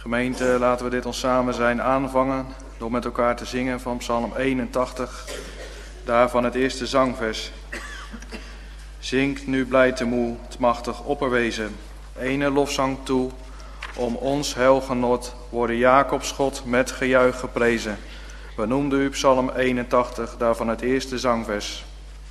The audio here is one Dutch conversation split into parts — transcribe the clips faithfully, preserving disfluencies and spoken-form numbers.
Gemeente, laten we dit ons samen zijn aanvangen door met elkaar te zingen van Psalm eenentachtig, daarvan het eerste zangvers. Zingt nu blij te moe, het machtig opperwezen, ene lofzang toe, om ons heilgenot worden Jacobs God met gejuich geprezen. We noemden u Psalm eenentachtig, daarvan het eerste zangvers.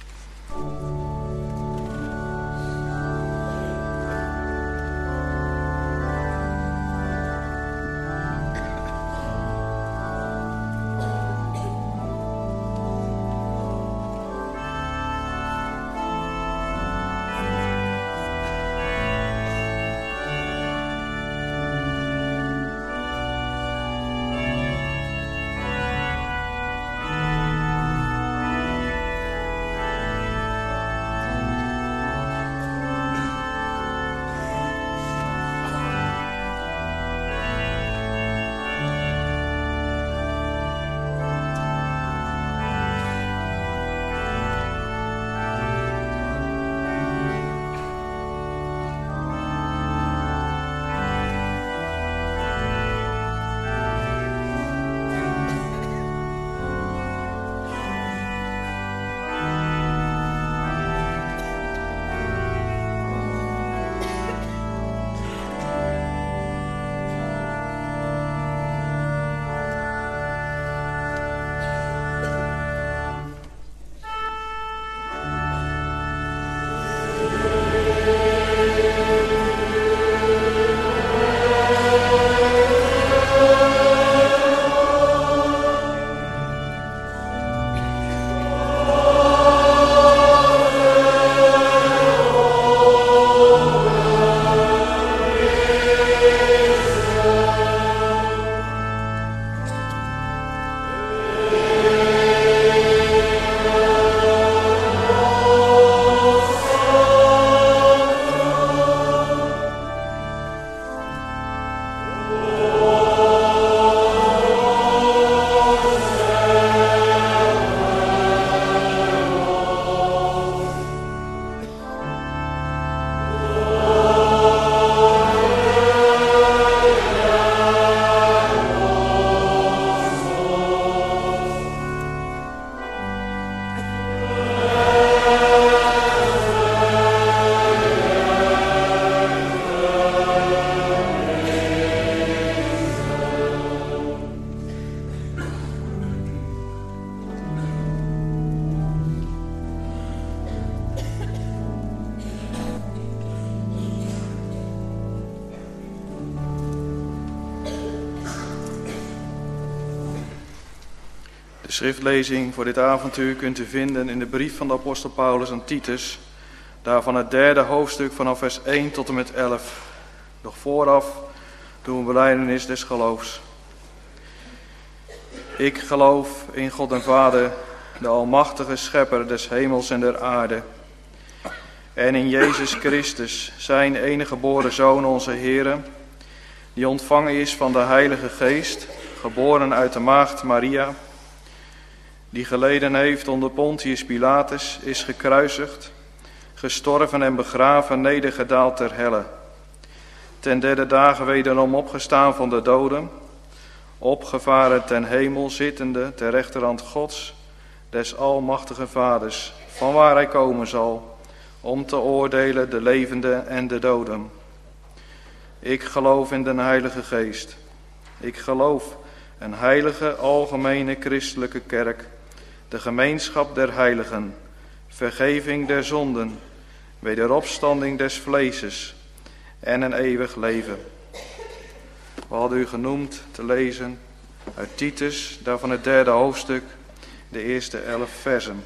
De schriftlezing voor dit avontuur kunt u vinden in de brief van de apostel Paulus aan Titus, daarvan het derde hoofdstuk vanaf vers één tot en met elf. Nog vooraf doen we belijdenis des geloofs. Ik geloof in God en Vader, de almachtige schepper des hemels en der aarde, en in Jezus Christus, zijn enige geboren Zoon, onze Heere, die ontvangen is van de Heilige Geest, geboren uit de maagd Maria, die geleden heeft onder Pontius Pilatus, is gekruisigd, gestorven en begraven, nedergedaald ter helle. Ten derde dagen wederom opgestaan van de doden, opgevaren ten hemel, zittende ter rechterhand Gods, des almachtige Vaders, van waar hij komen zal, om te oordelen de levenden en de doden. Ik geloof in de Heilige Geest. Ik geloof een heilige, algemene christelijke kerk, de gemeenschap der heiligen, vergeving der zonden, wederopstanding des vleeses en een eeuwig leven. We hadden u genoemd te lezen uit Titus, daarvan het derde hoofdstuk, de eerste elf versen.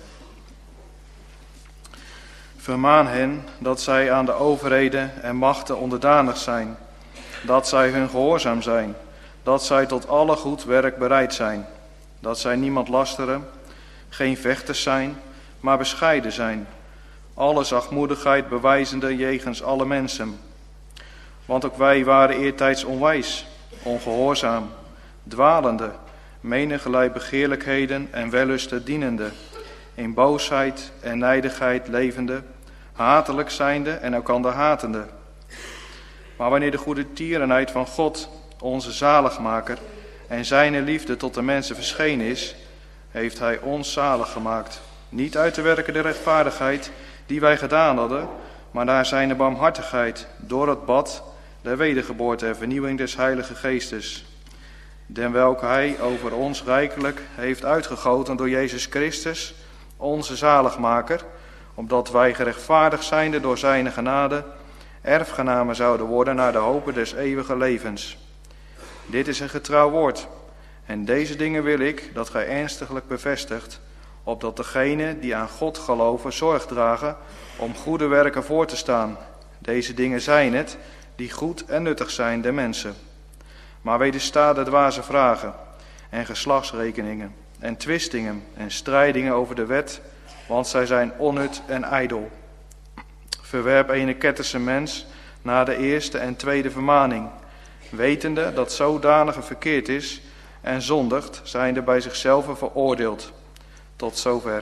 Vermaan hen dat zij aan de overheden en machten onderdanig zijn, dat zij hun gehoorzaam zijn, dat zij tot alle goed werk bereid zijn, dat zij niemand lasteren, geen vechters zijn, maar bescheiden zijn, alle zachtmoedigheid bewijzende jegens alle mensen. Want ook wij waren eertijds onwijs, ongehoorzaam, dwalende, menigerlei begeerlijkheden en wellusten dienende, in boosheid en nijdigheid levende, hatelijk zijnde en elkander hatende. Maar wanneer de goede tierenheid van God onze zaligmaker, en zijne liefde tot de mensen verschenen is, heeft hij ons zalig gemaakt. Niet uit de werken der rechtvaardigheid die wij gedaan hadden, maar naar zijn barmhartigheid, door het bad der wedergeboorte en vernieuwing des Heilige Geestes, den welke hij over ons rijkelijk heeft uitgegoten door Jezus Christus, onze zaligmaker, opdat wij gerechtvaardigd zijnde door zijn genade erfgenamen zouden worden naar de hope des eeuwige levens. Dit is een getrouw woord, en deze dingen wil ik dat gij ernstiglijk bevestigt, opdat degenen die aan God geloven zorg dragen om goede werken voor te staan. Deze dingen zijn het die goed en nuttig zijn der mensen. Maar wedersta de dwaze vragen en geslachtsrekeningen en twistingen en strijdingen over de wet, want zij zijn onnut en ijdel. Verwerp ene ketterse mens na de eerste en tweede vermaning, wetende dat zodanige verkeerd is en zondigt, zijnde bij zichzelf veroordeeld. Tot zover.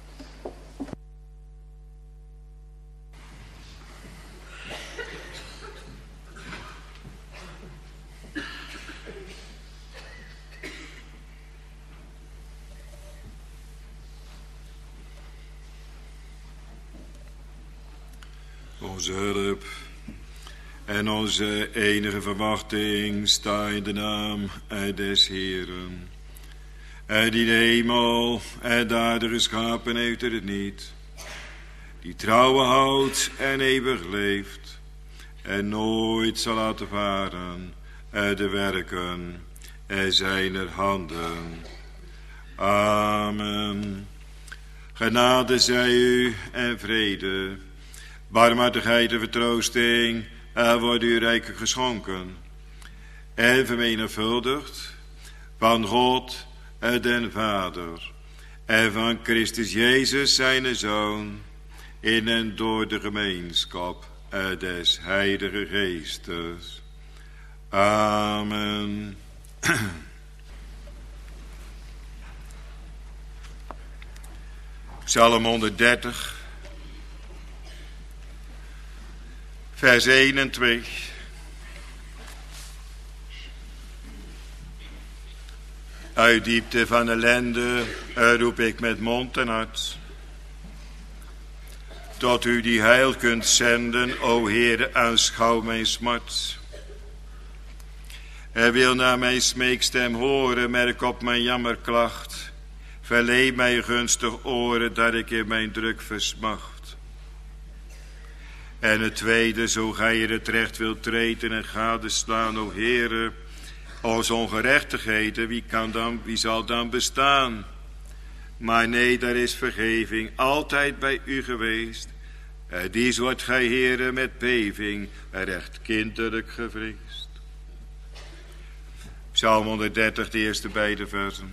Onze hulp en onze enige verwachting sta in de naam des Heeren. En die de hemel en de aarde geschapen heeft er het niet. Die trouwen houdt en eeuwig leeft. En nooit zal laten varen de werken zijner handen. Amen. Genade zij u en vrede. Barmhartigheid en vertroosting wordt u rijkelijk geschonken. En vermenigvuldigd van God den Vader en van Christus Jezus zijn Zoon, in en door de gemeenschap des Heilige Geestes. Amen. Psalm honderddertig, vers één en twee. Uit diepte van ellende roep ik met mond en hart. Tot u die heil kunt zenden, o Heere, aanschouw mijn smart. Er wil naar mijn smeekstem horen, merk op mijn jammerklacht. Verlee mij gunstig oren, dat ik in mijn druk versmacht. En het tweede, zo gij het recht wilt treden en gadeslaan, o Heere, als ongerechtigheden, wie kan dan, wie zal dan bestaan? Maar nee, daar is vergeving altijd bij u geweest. Die wordt gij, Heere, met beving recht kinderlijk gevreesd. Psalm honderddertig, de eerste beide versen.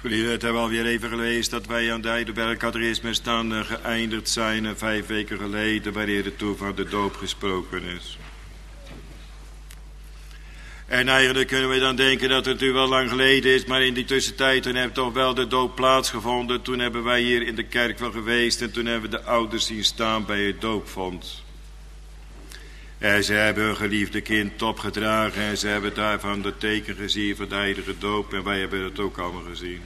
Jullie hebben we alweer even gelezen dat wij aan de Heidelberg Catechisme staan uh, geëindigd zijn uh, vijf weken geleden, wanneer er toen van de doop gesproken is. En eigenlijk kunnen we dan denken dat het natuurlijk wel lang geleden is, maar in die tussentijd toen heeft toch wel de doop plaatsgevonden. Toen hebben wij hier in de kerk wel geweest en toen hebben we de ouders zien staan bij het doopvond. En ze hebben hun geliefde kind opgedragen en ze hebben daarvan de teken gezien van de heilige doop en wij hebben het ook allemaal gezien.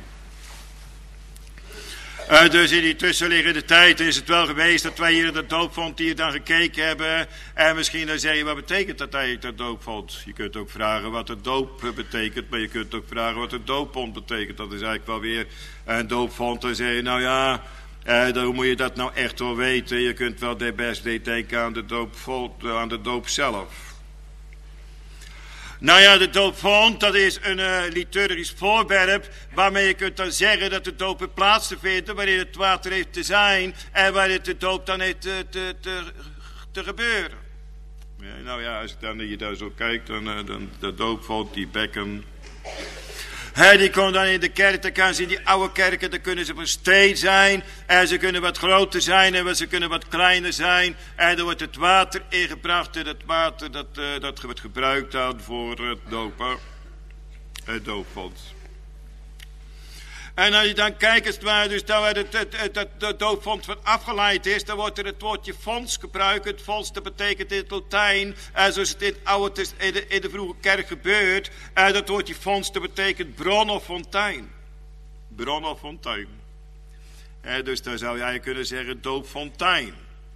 Uh, dus in die tussenliggende tijd is het wel geweest dat wij hier in het doopvond hier dan gekeken hebben. En misschien dan zeg je, wat betekent dat eigenlijk, dat doopvond? Je kunt ook vragen wat het doop betekent, maar je kunt ook vragen wat het doopvond betekent. Dat is eigenlijk wel weer een doopvond. Dan zeg je, nou ja, uh, dan moet je dat nou echt wel weten. Je kunt wel de best denken aan de doopvond, aan de doop zelf. Nou ja, de doopvond, dat is een uh, liturgisch voorwerp waarmee je kunt dan zeggen dat de doop heeft plaats te vinden, wanneer het water heeft te zijn en wanneer de doop dan heeft te, te, te, te gebeuren. Ja, nou ja, als dan, je daar zo kijkt, dan, uh, dan de doopvond, die bekken. He, die komt dan in de kerk, dan kan ze in die oude kerken, dan kunnen ze van steen zijn. En ze kunnen wat groter zijn en ze kunnen wat kleiner zijn. En er wordt het water ingebracht en het water dat, uh, dat wordt gebruikt dan voor het dopen. Het doopvond. En als je dan kijkt, als het ware, dus dat het, het, het, het, het doopvond van afgeleid is, dan wordt er het woordje fonds gebruikt. Het fonds, dat betekent in het Latijn, en zoals het in, het oude, in, de, in de vroege kerk gebeurt, en dat woordje fonds, dat betekent bron of fontein. Bron of fontein. En dus dan zou jij kunnen zeggen doopfontein.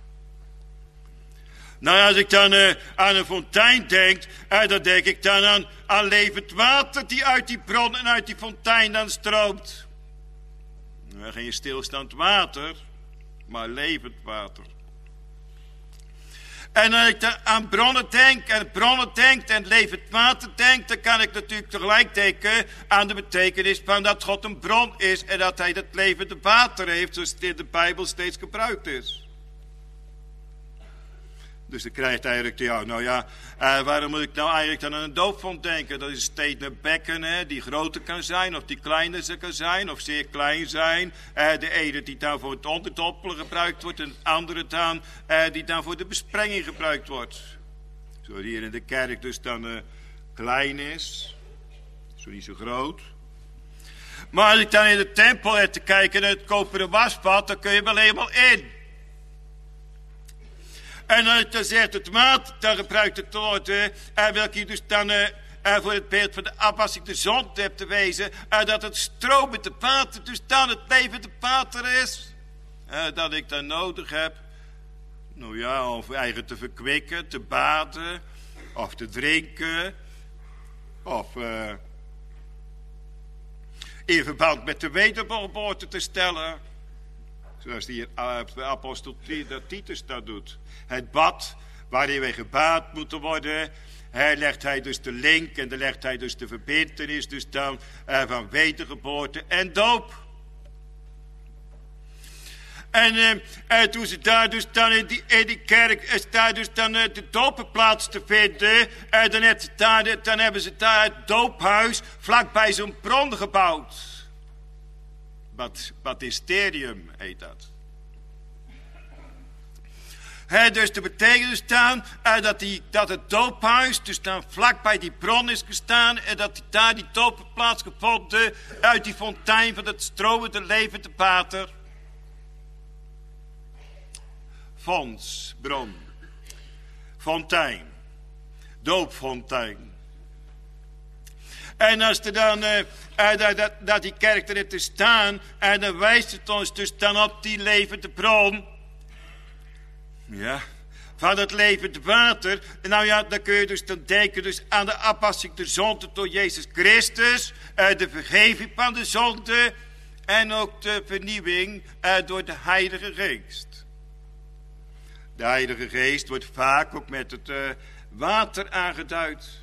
Nou, als ik dan uh, aan een fontein denk, uh, dan denk ik dan aan, aan levend water die uit die bron en uit die fontein dan stroomt. Nou, geen stilstaand water, maar levend water. En als ik dan aan bronnen denk en bronnen denk en levend water denk, dan kan ik natuurlijk tegelijk denken aan de betekenis van dat God een bron is en dat hij dat levende water heeft, zoals het in de Bijbel steeds gebruikt is. Dus dan krijgt eigenlijk, ja, nou ja, uh, waarom moet ik nou eigenlijk dan aan een doopvond denken? Dat is een stenen bekken, hè, die groter kan zijn, of die kleiner kan zijn, of zeer klein zijn. Uh, de ene die dan voor het onderdoppelen gebruikt wordt, en de andere dan, uh, die dan voor de besprenging gebruikt wordt. Zo hier in de kerk dus dan uh, klein is, zo niet zo groot. Maar als ik dan in de tempel heb te kijken naar het koperen wasbad, dan kun je wel helemaal in. En als dan zegt het water, dan gebruikt het woord, uh, welke je dus dan uh, uh, voor het beeld van de afwassing de zon hebt te wezen, uh, dat het stromende water dus dan het levende water is, uh, dat ik dan nodig heb, nou ja, om eigen te verkwikken, te baden, of te drinken, of uh, in verband met de wedergeboorte te stellen. Zoals die apostel Titus dat doet. Het bad waarin wij gebaad moeten worden. Hij legt hij dus de link en dan legt hij dus de verbintenis dus dan uh, van wedergeboorte en doop. En, uh, en toen ze daar dus dan in die, in die kerk is daar dus dan uh, de dopen plaats te vinden. En dan, het daar, dan hebben ze daar het doophuis vlakbij zo'n bron gebouwd. Baptisterium heet dat. He, dus de betekenis dan uh, dat, die, dat het doophuis dus dan vlakbij die bron is gestaan en dat die, daar die doop heeft plaatsgevonden uit die fontein van het stromende levende water. Fonds, bron, fontein, doopfontein. En als er dan, uh, uh, dat, dat, dat die kerk erin te staan, en dan wijst het ons dus dan op die levende bron. Ja, van het levende water. Nou ja, dan kun je dus dan denken dus aan de afwassing der zonde door Jezus Christus, uh, de vergeving van de zonde en ook de vernieuwing uh, door de Heilige Geest. De Heilige Geest wordt vaak ook met het uh, water aangeduid.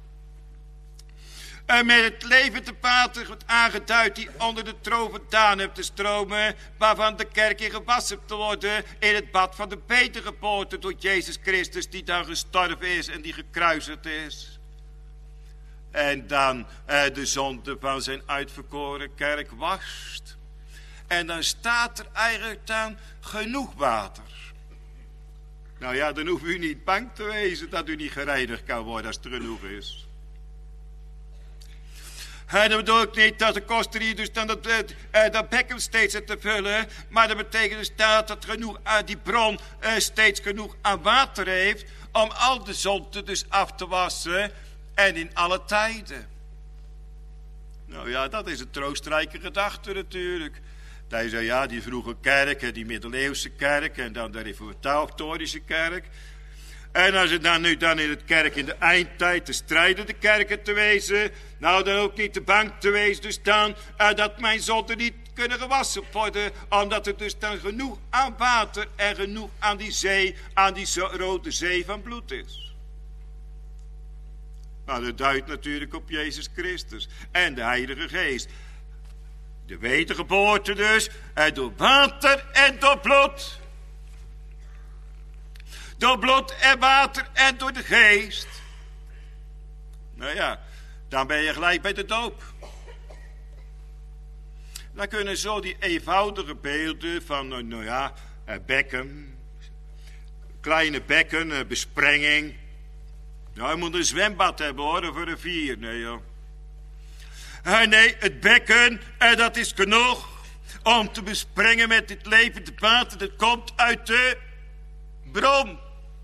En met het levende water wordt aangeduid die onder de troon vandaan heeft te stromen, waarvan de kerk in gewassen te worden in het bad van de wedergeboorte door Jezus Christus, die dan gestorven is en die gekruisigd is. en dan uh, de zonde van zijn uitverkoren kerk wast. En dan staat er eigenlijk dan genoeg water. Nou ja, dan hoeft u niet bang te wezen dat u niet gereinigd kan worden als er genoeg is. En dat bedoel ik niet dat de koster hier dus dan dat, uh, dat bekken steeds te vullen. Maar dat betekent dus dat, dat genoeg, uh, die bron uh, steeds genoeg aan water heeft. Om al de zonde dus af te wassen. En in alle tijden. Nou ja, dat is een troostrijke gedachte natuurlijk. Dat is ja, die vroege kerk, die middeleeuwse kerk. En dan de reformatorische kerk. En als het dan nu dan in het kerk in de eindtijd te strijdende kerken te wezen. Nou dan ook niet te bang te wezen. Dus dan uh, dat mijn zonden niet kunnen gewassen worden. Omdat er dus dan genoeg aan water en genoeg aan die zee. Aan die zo rode zee van bloed is. Nou dat duidt natuurlijk op Jezus Christus. En de Heilige Geest. De wedergeboorte dus. En door water en door bloed. Door bloed en water en door de geest. Nou ja, dan ben je gelijk bij de doop. Dan kunnen zo die eenvoudige beelden van, nou ja, bekken. Kleine bekken, besprenging. Nou, je moet een zwembad hebben hoor, of een rivier. Nee joh. Nee, het bekken, dat is genoeg om te besprengen met dit levende water. Dat komt uit de bron.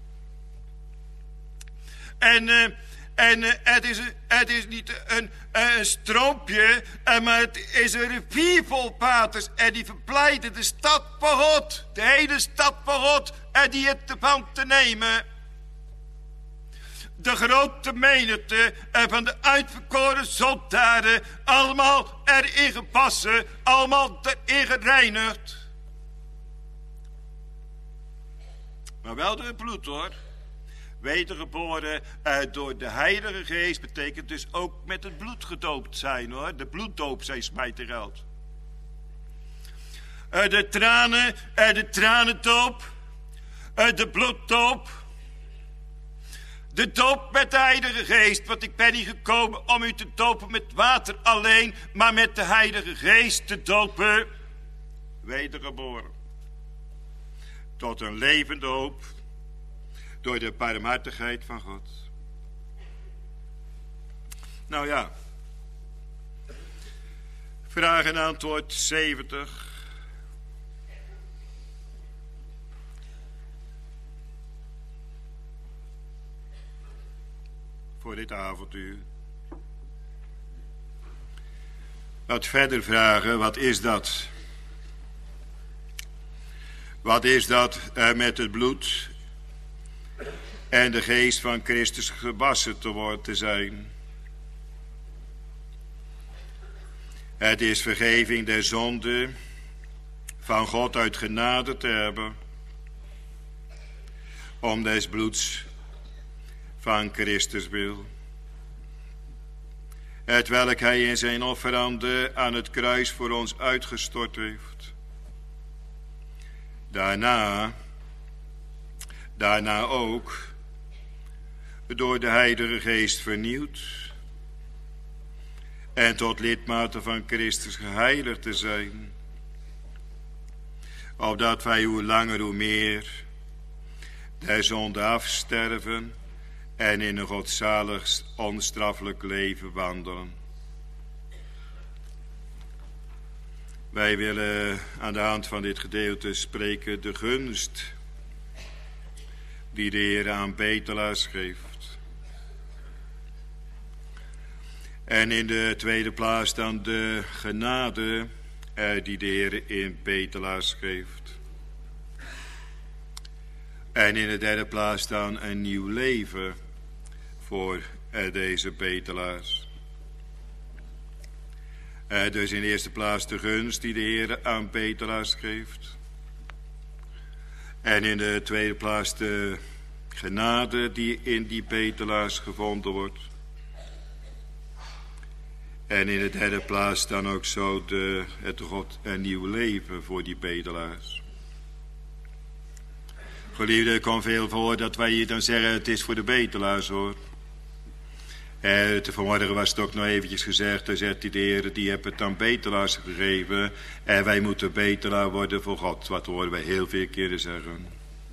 En, uh, en uh, het, is, het is niet een, een stroompje, uh, maar het is een rivier vol waters. En die verblijden de stad van God, de hele stad van God, en die het ervan te nemen. De grote menigte uh, van de uitverkoren zondaren, allemaal erin gepassen, allemaal erin gereinigd. Maar wel door het bloed hoor. Wedergeboren uh, door de Heilige Geest betekent dus ook met het bloed gedoopt zijn hoor. De bloeddoop zei Smijtergeld. Uh, de tranen, uh, de tranendoop, uh, de bloeddoop. De doop met de Heilige Geest, want ik ben niet gekomen om u te dopen met water alleen, maar met de Heilige Geest te dopen. Wedergeboren. Tot een levende hoop. Door de barmhartigheid van God. Nou ja. Vraag en antwoord zeventig. Voor dit avontuur. Wat verder vragen, wat is dat? Wat is dat uh, met het bloed en de geest van Christus gewassen te worden te zijn? Het is vergeving der zonde van God uit genade te hebben, om des bloeds van Christus wil, het welk hij in zijn offerande aan het kruis voor ons uitgestort heeft. Daarna, daarna ook, door de Heilige Geest vernieuwd en tot lidmaten van Christus geheiligd te zijn, opdat wij hoe langer hoe meer der zonde afsterven en in een godzalig onstraffelijk leven wandelen. Wij willen aan de hand van dit gedeelte spreken de gunst die de Heer aan Betelaars geeft. En in de tweede plaats dan de genade eh, die de Heer in Betelaars geeft. En in de derde plaats dan een nieuw leven voor eh, deze Betelaars. Uh, dus in de eerste plaats de gunst die de Heer aan Betelaars geeft. En in de tweede plaats de genade die in die Betelaars gevonden wordt. En in de derde plaats dan ook zo de, het God een nieuw leven voor die Betelaars. Geliefde, er komt veel voor dat wij hier dan zeggen het is voor de Betelaars hoor. Eh, te vanmorgen was het ook nog eventjes gezegd, dan zegt hij de Heer, die hebben het aan betelaars gegeven. En wij moeten betelaar worden voor God. Wat horen wij heel veel keren zeggen.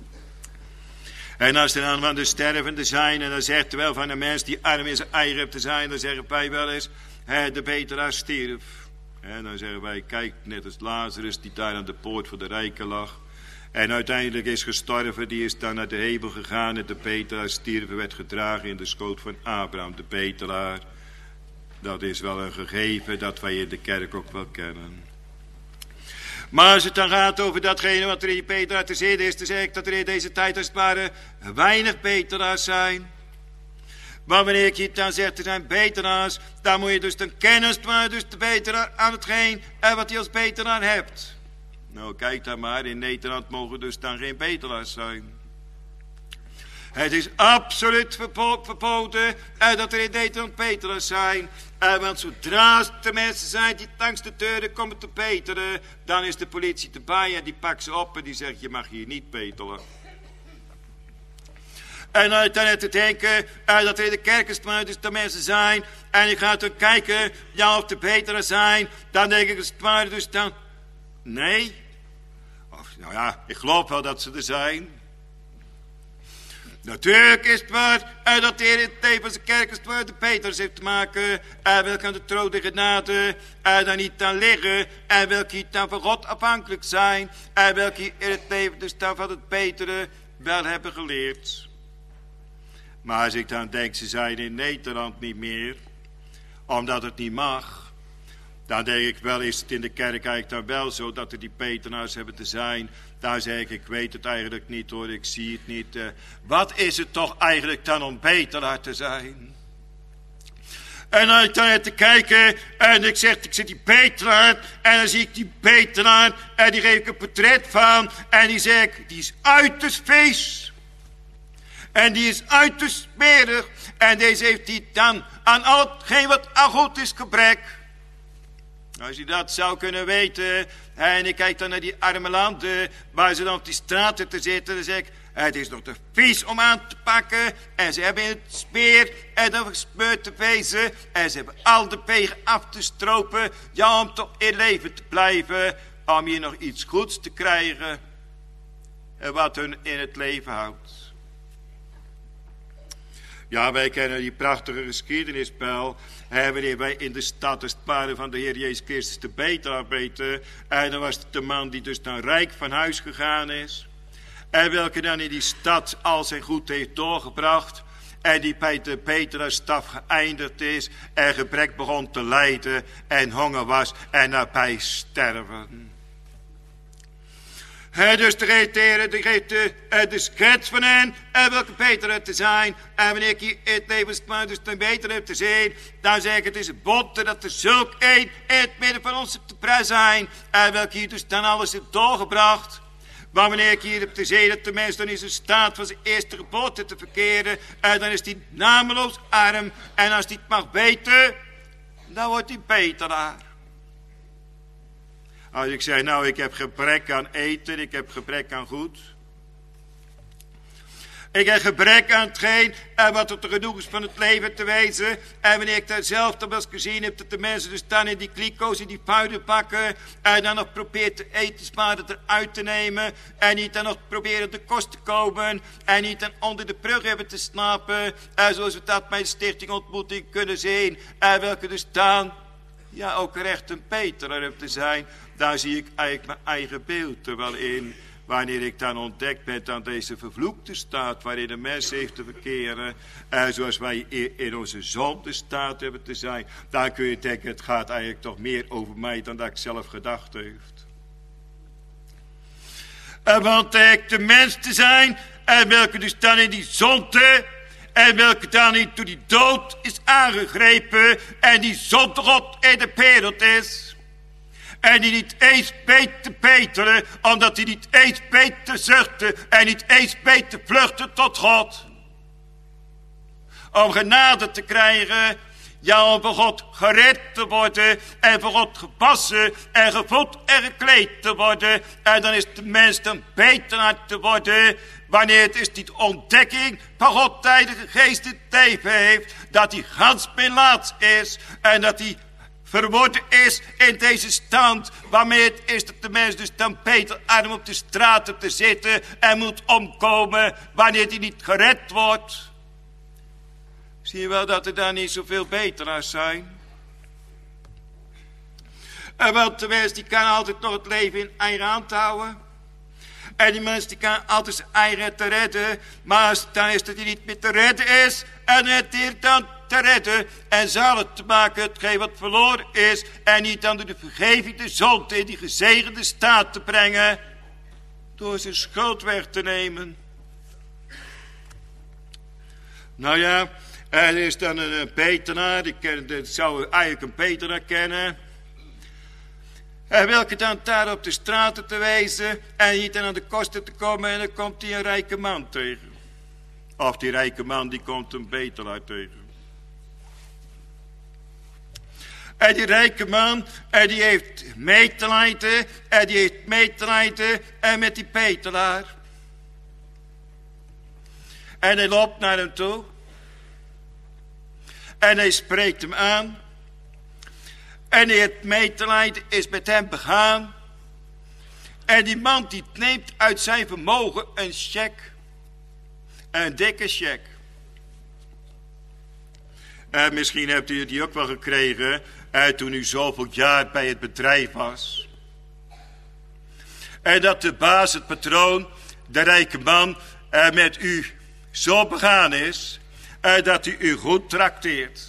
En als er dan van de stervenden zijn, en dan zegt er wel van een mens die arm in zijn eigen hebt te zijn, dan zeggen wij wel eens, eh, de betelaar stierf. En dan zeggen wij, kijk, net als Lazarus die daar aan de poort voor de rijken lag. En uiteindelijk is gestorven, die is dan naar de hemel gegaan. En de betelaar stierven, werd gedragen in de schoot van Abraham. De betelaar, dat is wel een gegeven dat wij in de kerk ook wel kennen. Maar als het dan gaat over datgene wat er in die betelaar te zitten is, dan zeg ik dat er in deze tijd als het ware weinig betelaars zijn. Maar wanneer ik je dan zegt, er zijn betelaars, dan moet je dus dan kennen, maar dus de betelaar aan hetgeen en wat je als betelaar hebt. Nou, kijk dan maar, in Nederland mogen dus dan geen betelaars zijn. Het is absoluut verpo- verboden eh, dat er in Nederland betelaars zijn. Eh, want zodra er mensen zijn die langs de deuren komen te betelen, dan is de politie erbij en die pakt ze op en die zegt, je mag hier niet betelen. En uit dan te denken uh, dat er in de kerken dus de mensen zijn. En je gaat dan kijken ja, of de betelaars zijn. Dan denk ik, het dus dan, nee. Of, nou ja, ik geloof wel dat ze er zijn. Natuurlijk is het waar uh, dat de Heer in het leven van zijn kerk de betelaars heeft te maken. En uh, welke aan de troon de genade uh, dan niet aan liggen. En welke niet dan van God afhankelijk zijn. En uh, welke in het leven dus dan van het betere wel hebben geleerd. Maar als ik dan denk, ze zijn in Nederland niet meer, omdat het niet mag, dan denk ik wel, is het in de kerk eigenlijk dan wel zo dat er die betelaars hebben te zijn. Daar zeg ik, ik weet het eigenlijk niet hoor, ik zie het niet. Uh, wat is het toch eigenlijk dan om betelaar te zijn? En als ik dan heb te kijken en ik zeg, ik zit die betelaar en dan zie ik die betelaar en die geef ik een portret van en die zeg ik, die is uiterst vies. En die is uiterst smerig. En deze heeft hij dan aan al hetgeen wat aan goed is gebrek. Als je dat zou kunnen weten. En ik kijk dan naar die arme landen. Waar ze dan op die straten te zitten. Dan zeg ik. Het is nog te vies om aan te pakken. En ze hebben in het smeer. En dan gesmeurd te wezen. En ze hebben al de pegen af te stropen. Ja, om toch in leven te blijven. Om hier nog iets goeds te krijgen. En wat hun in het leven houdt. Ja, wij kennen die prachtige geschiedenisspel. Wanneer wij in de stad als het ware van de Heer Jezus Christus de betelaar weten. En dan was het de man die dus dan rijk van huis gegaan is. En welke dan in die stad al zijn goed heeft doorgebracht. En die bij de betelaarsstaf geëindigd is. En gebrek begon te lijden. En honger was. En nabij sterven. He, dus de geeft de Heer, de geeft de, de schets van hen, en welke betelaar te zijn. En wanneer ik hier het levensmaat dus een betelaar te zien, dan zeg ik, het is een bonte dat er zulk een in het midden van ons te prijs zijn. En welke hier dus dan alles heeft doorgebracht. Maar wanneer ik hier heb te zien dat de mens dan is in staat van zijn eerste geboorte te verkeren, en dan is hij nameloos arm. En als hij het mag weten, dan wordt hij betelaar. Als ik zeg, nou, ik heb gebrek aan eten, ik heb gebrek aan goed. Ik heb gebrek aan hetgeen en wat er te genoeg is van het leven te wezen. En wanneer ik daar zelf dan wel eens gezien heb dat de mensen dus dan in die kliko's, in die puiden pakken. En dan nog probeert de etensmaden eruit te nemen. En niet dan nog proberen de kost te komen. En niet dan onder de brug hebben te slapen. En zoals we dat bij de stichting ontmoeting kunnen zien. En welke dus dan, ja, ook recht een betelaar heb te zijn. Daar zie ik eigenlijk mijn eigen beeld er wel in. Wanneer ik dan ontdekt ben aan deze vervloekte staat waarin de mens heeft te verkeren. En zoals wij in onze zonde staat hebben te zijn. Dan kun je denken, het gaat eigenlijk toch meer over mij dan dat ik zelf gedacht heeft. En want ik de mens te zijn. En welke dus dan in die zonde. En welke dan niet door die dood is aangegrepen. En die zonde God in de wereld is. En die niet eens weet te betelen, omdat hij niet eens weet te zuchten en niet eens weet te vluchten tot God. Om genade te krijgen, Ja, om voor God gered te worden en voor God gewassen en gevoed en gekleed te worden. En dan is de mens dan beter aan te worden wanneer het is die ontdekking van God de Heilige Geest in het leven heeft. Dat hij gans melaats is en dat hij verworden is in deze stand, waarmee het is dat de mens dus dan beter arm op de straat te zitten en moet omkomen wanneer hij niet gered wordt. Zie je wel dat er daar niet zoveel beteraars zijn? En want de mens die kan altijd nog het leven in eigen hand houden. En die mens die kan altijd zijn eigen te redden. Maar als het dan is dat hij niet meer te redden is, en het hier dan te redden en zalig te maken hetgeen wat verloren is, en niet dan door de vergeving de zonde in die gezegende staat te brengen, door zijn schuld weg te nemen. Nou ja, er is dan een petenaar, die ken, dat zou eigenlijk een petenaar kennen, en welke dan daar op de straten te wezen en niet dan aan de kosten te komen, en dan komt hij een rijke man tegen. Of die rijke man die komt een betelaar tegen. En die rijke man, en die heeft medelijden, en die heeft medelijden en met die betelaar. En hij loopt naar hem toe. En hij spreekt hem aan. En het medelijden is met hem begaan. En die man die neemt uit zijn vermogen een cheque. Een dikke cheque. En misschien hebt u die ook wel gekregen eh, toen u zoveel jaar bij het bedrijf was. En dat de baas, het patroon, de rijke man eh, met u zo begaan is eh, dat hij u goed trakteert.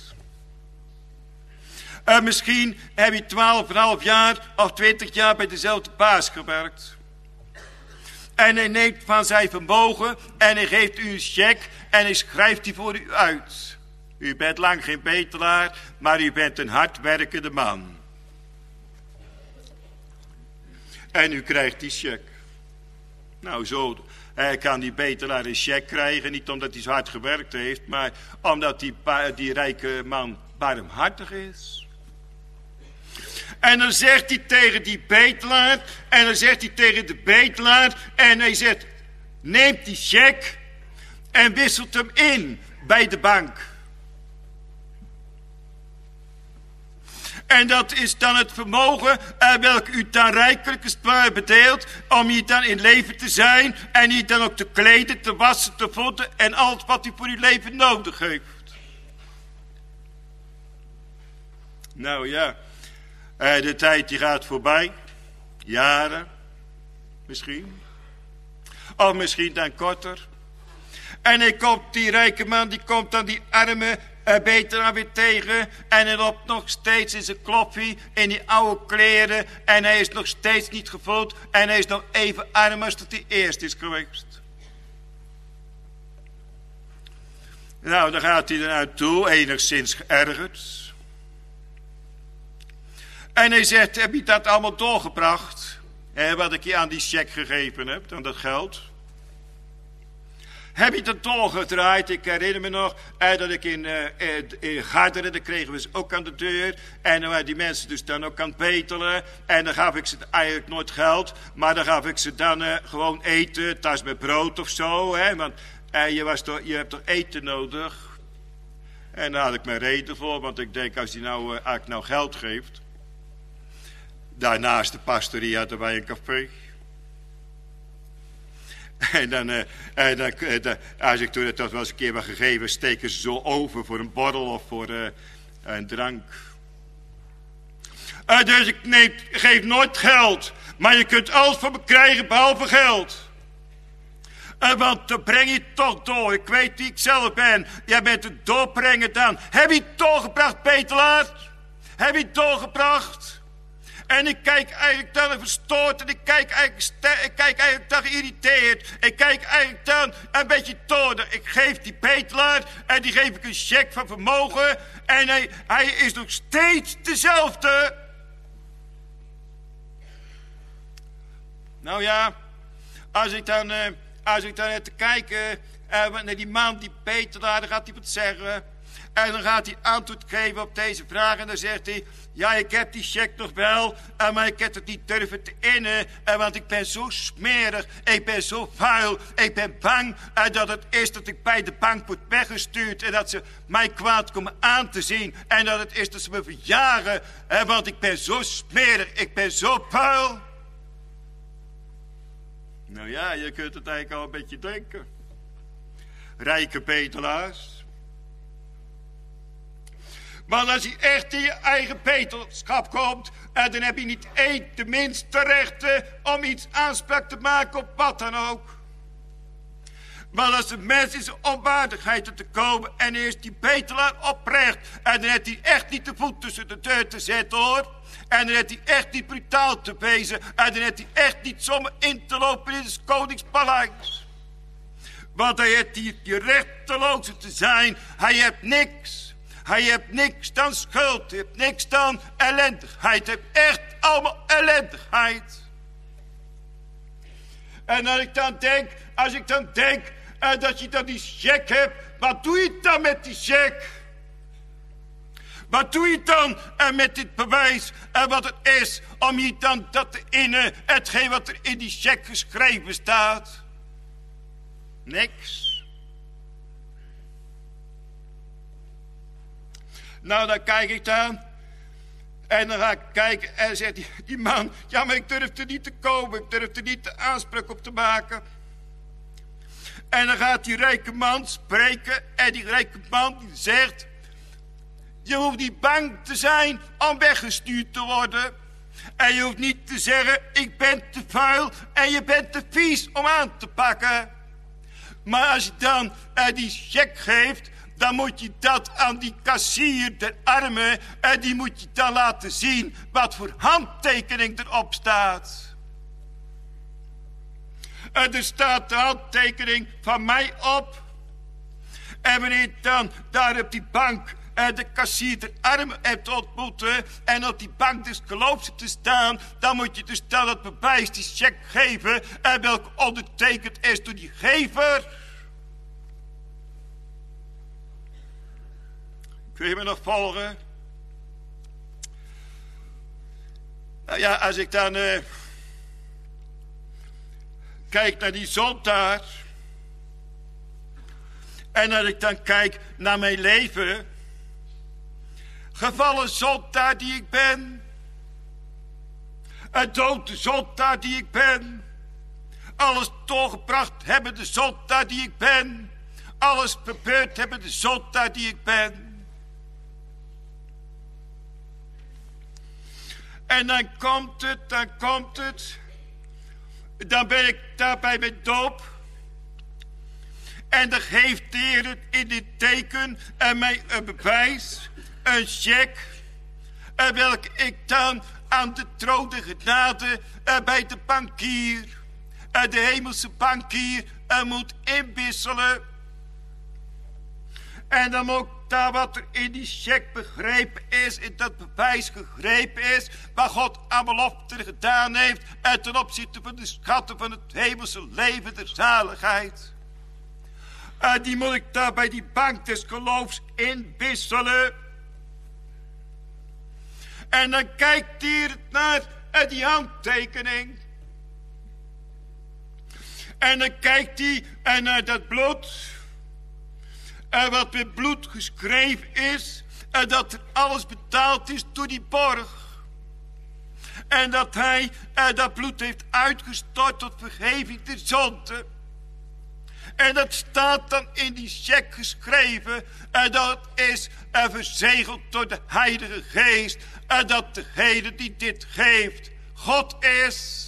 Uh, misschien heb je twaalf en een half jaar of twintig jaar bij dezelfde baas gewerkt. En hij neemt van zijn vermogen en hij geeft u een cheque en hij schrijft die voor u uit. U bent lang geen betelaar, maar u bent een hardwerkende man. En u krijgt die cheque. Nou, zo uh, kan die betelaar een cheque krijgen, niet omdat hij zo hard gewerkt heeft, maar omdat die, die rijke man barmhartig is. En dan zegt hij tegen die betelaar, en dan zegt hij tegen de betelaar, en hij zegt, neemt die cheque en wisselt hem in bij de bank. En dat is dan het vermogen uh, welke u dan rijkelijk is bedeelt, om hier dan in leven te zijn, en hier dan ook te kleden, te wassen, te voeden, en alles wat u voor uw leven nodig heeft. Nou ja. Uh, de tijd die gaat voorbij. Jaren. Misschien. Of misschien dan korter. En hij komt, die rijke man, die komt dan die arme uh, beteraar weer tegen. En hij loopt nog steeds in zijn kloffie, in die oude kleren. En hij is nog steeds niet gevoed. En hij is nog even arm als dat hij eerst is geweest. Nou, dan gaat hij er naartoe, enigszins geërgerd. En hij zegt, heb je dat allemaal doorgebracht? Hè, wat ik je aan die cheque gegeven heb, aan dat geld. Heb je dat doorgedraaid? Ik herinner me nog eh, dat ik in, uh, in Garderen, daar kregen we ze ook aan de deur. En dan waren die mensen dus dan ook aan het betelen. En dan gaf ik ze eigenlijk nooit geld. Maar dan gaf ik ze dan uh, gewoon eten, tas met brood of zo. Hè, want uh, je, was toch, je hebt toch eten nodig? En daar had ik mijn reden voor. Want ik denk, als hij nou, uh, als ik nou geld geeft. Daarnaast de pastorie hadden wij een café. En dan, uh, en dan uh, als ik toen het toch wel eens een keer wat gegeven, steken ze zo over voor een borrel of voor uh, een drank. Uh, dus ik neem, geef nooit geld, maar je kunt alles van me krijgen behalve geld. Uh, want dan breng je het toch door. Ik weet wie ik zelf ben. Jij bent het doorbrengen dan. Heb je het doorgebracht, Petelaar? Heb je het doorgebracht? En ik kijk eigenlijk dan verstoord en ik kijk eigenlijk, ik kijk eigenlijk dan geïrriteerd. Ik kijk eigenlijk dan een beetje toornig. Ik geef die betelaar en die geef ik een cheque van vermogen. En hij, hij is nog steeds dezelfde. Nou ja, als ik dan, uh, als ik dan net te kijken uh, naar die man, die betelaar, dan gaat hij wat zeggen. En dan gaat hij antwoord geven op deze vraag. En dan zegt hij, ja, ik heb die cheque nog wel, maar ik heb het niet durven te innen, want ik ben zo smerig, ik ben zo vuil, ik ben bang dat het is dat ik bij de bank word weggestuurd en dat ze mij kwaad komen aan te zien en dat het is dat ze me verjagen, want ik ben zo smerig, ik ben zo vuil. Nou ja, je kunt het eigenlijk al een beetje denken. Rijke bedelaars. Maar als je echt in je eigen betelschap komt, en dan heb je niet één de minste rechten om iets aanspraak te maken op wat dan ook. Maar als de mens in zijn onwaardigheid te komen en eerst die betelaar oprecht, en dan heeft hij echt niet de voet tussen de deur te zetten, hoor. En dan heeft hij echt niet brutaal te wezen, en dan heeft hij echt niet zomaar in te lopen in het koningspaleis. Want hij heeft hier die rechteloze te zijn, hij heeft niks. Hij heeft niks dan schuld, hij heeft niks dan ellendigheid. Hij heeft echt allemaal ellendigheid. En als ik dan denk, als ik dan denk uh, dat je dan die cheque hebt, wat doe je dan met die cheque? Wat doe je dan uh, met dit bewijs uh, wat het is om je dan dat te innen, hetgeen wat er in die cheque geschreven staat? Niks. Nou, dan kijk ik dan. En dan ga ik kijken en zegt die, die man, ja, maar ik durf er niet te komen. Ik durf er niet de aanspraak op te maken. En dan gaat die rijke man spreken. En die rijke man die zegt, je hoeft niet bang te zijn om weggestuurd te worden. En je hoeft niet te zeggen, ik ben te vuil en je bent te vies om aan te pakken. Maar als je dan uh, die cheque geeft, dan moet je dat aan die kassier, de arme, en die moet je dan laten zien wat voor handtekening erop staat. En er staat de handtekening van mij op. En wanneer dan daar op die bank de kassier de arme hebt ontmoeten en op die bank dus geloof te staan, dan moet je dus dan het bewijs, die cheque geven, en welke ondertekend is door die gever. Kun je me nog volgen? Nou ja, als ik dan uh, kijk naar die zondaar, en als ik dan kijk naar mijn leven, gevallen zondaar die ik ben, een dode zondaar die ik ben, alles toegebracht hebbende zondaar die ik ben, alles verbeurd hebbende zondaar die ik ben. En dan komt het, dan komt het. Dan ben ik daar bij mijn doop. En dan geeft de Heer het in dit teken en mij een bewijs, een cheque, en welke ik dan aan de troon der genade bij de bankier, de hemelse bankier, moet inwisselen. En dan moet daar wat er in die cheque begrepen is, in dat bewijs gegrepen is, wat God aan belofte gedaan heeft, en ten opzichte van de schatten van het hemelse leven der zaligheid. En die moet ik daar bij die bank des geloofs inwisselen. En dan kijkt hij naar die handtekening. En dan kijkt hij naar dat bloed. En wat met bloed geschreven is. En dat er alles betaald is door die borg. En dat hij dat bloed heeft uitgestort tot vergeving der zonde. En dat staat dan in die cheque geschreven. En dat is en verzegeld door de Heilige Geest. En dat degene die dit geeft God is.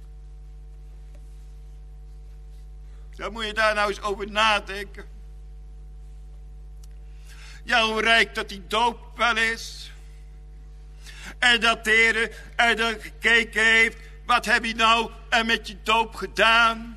Dan moet je daar nou eens over nadenken. Ja, hoe rijk dat die doop wel is. En dat de Heer er dan gekeken heeft. Wat heb je nou met je doop gedaan?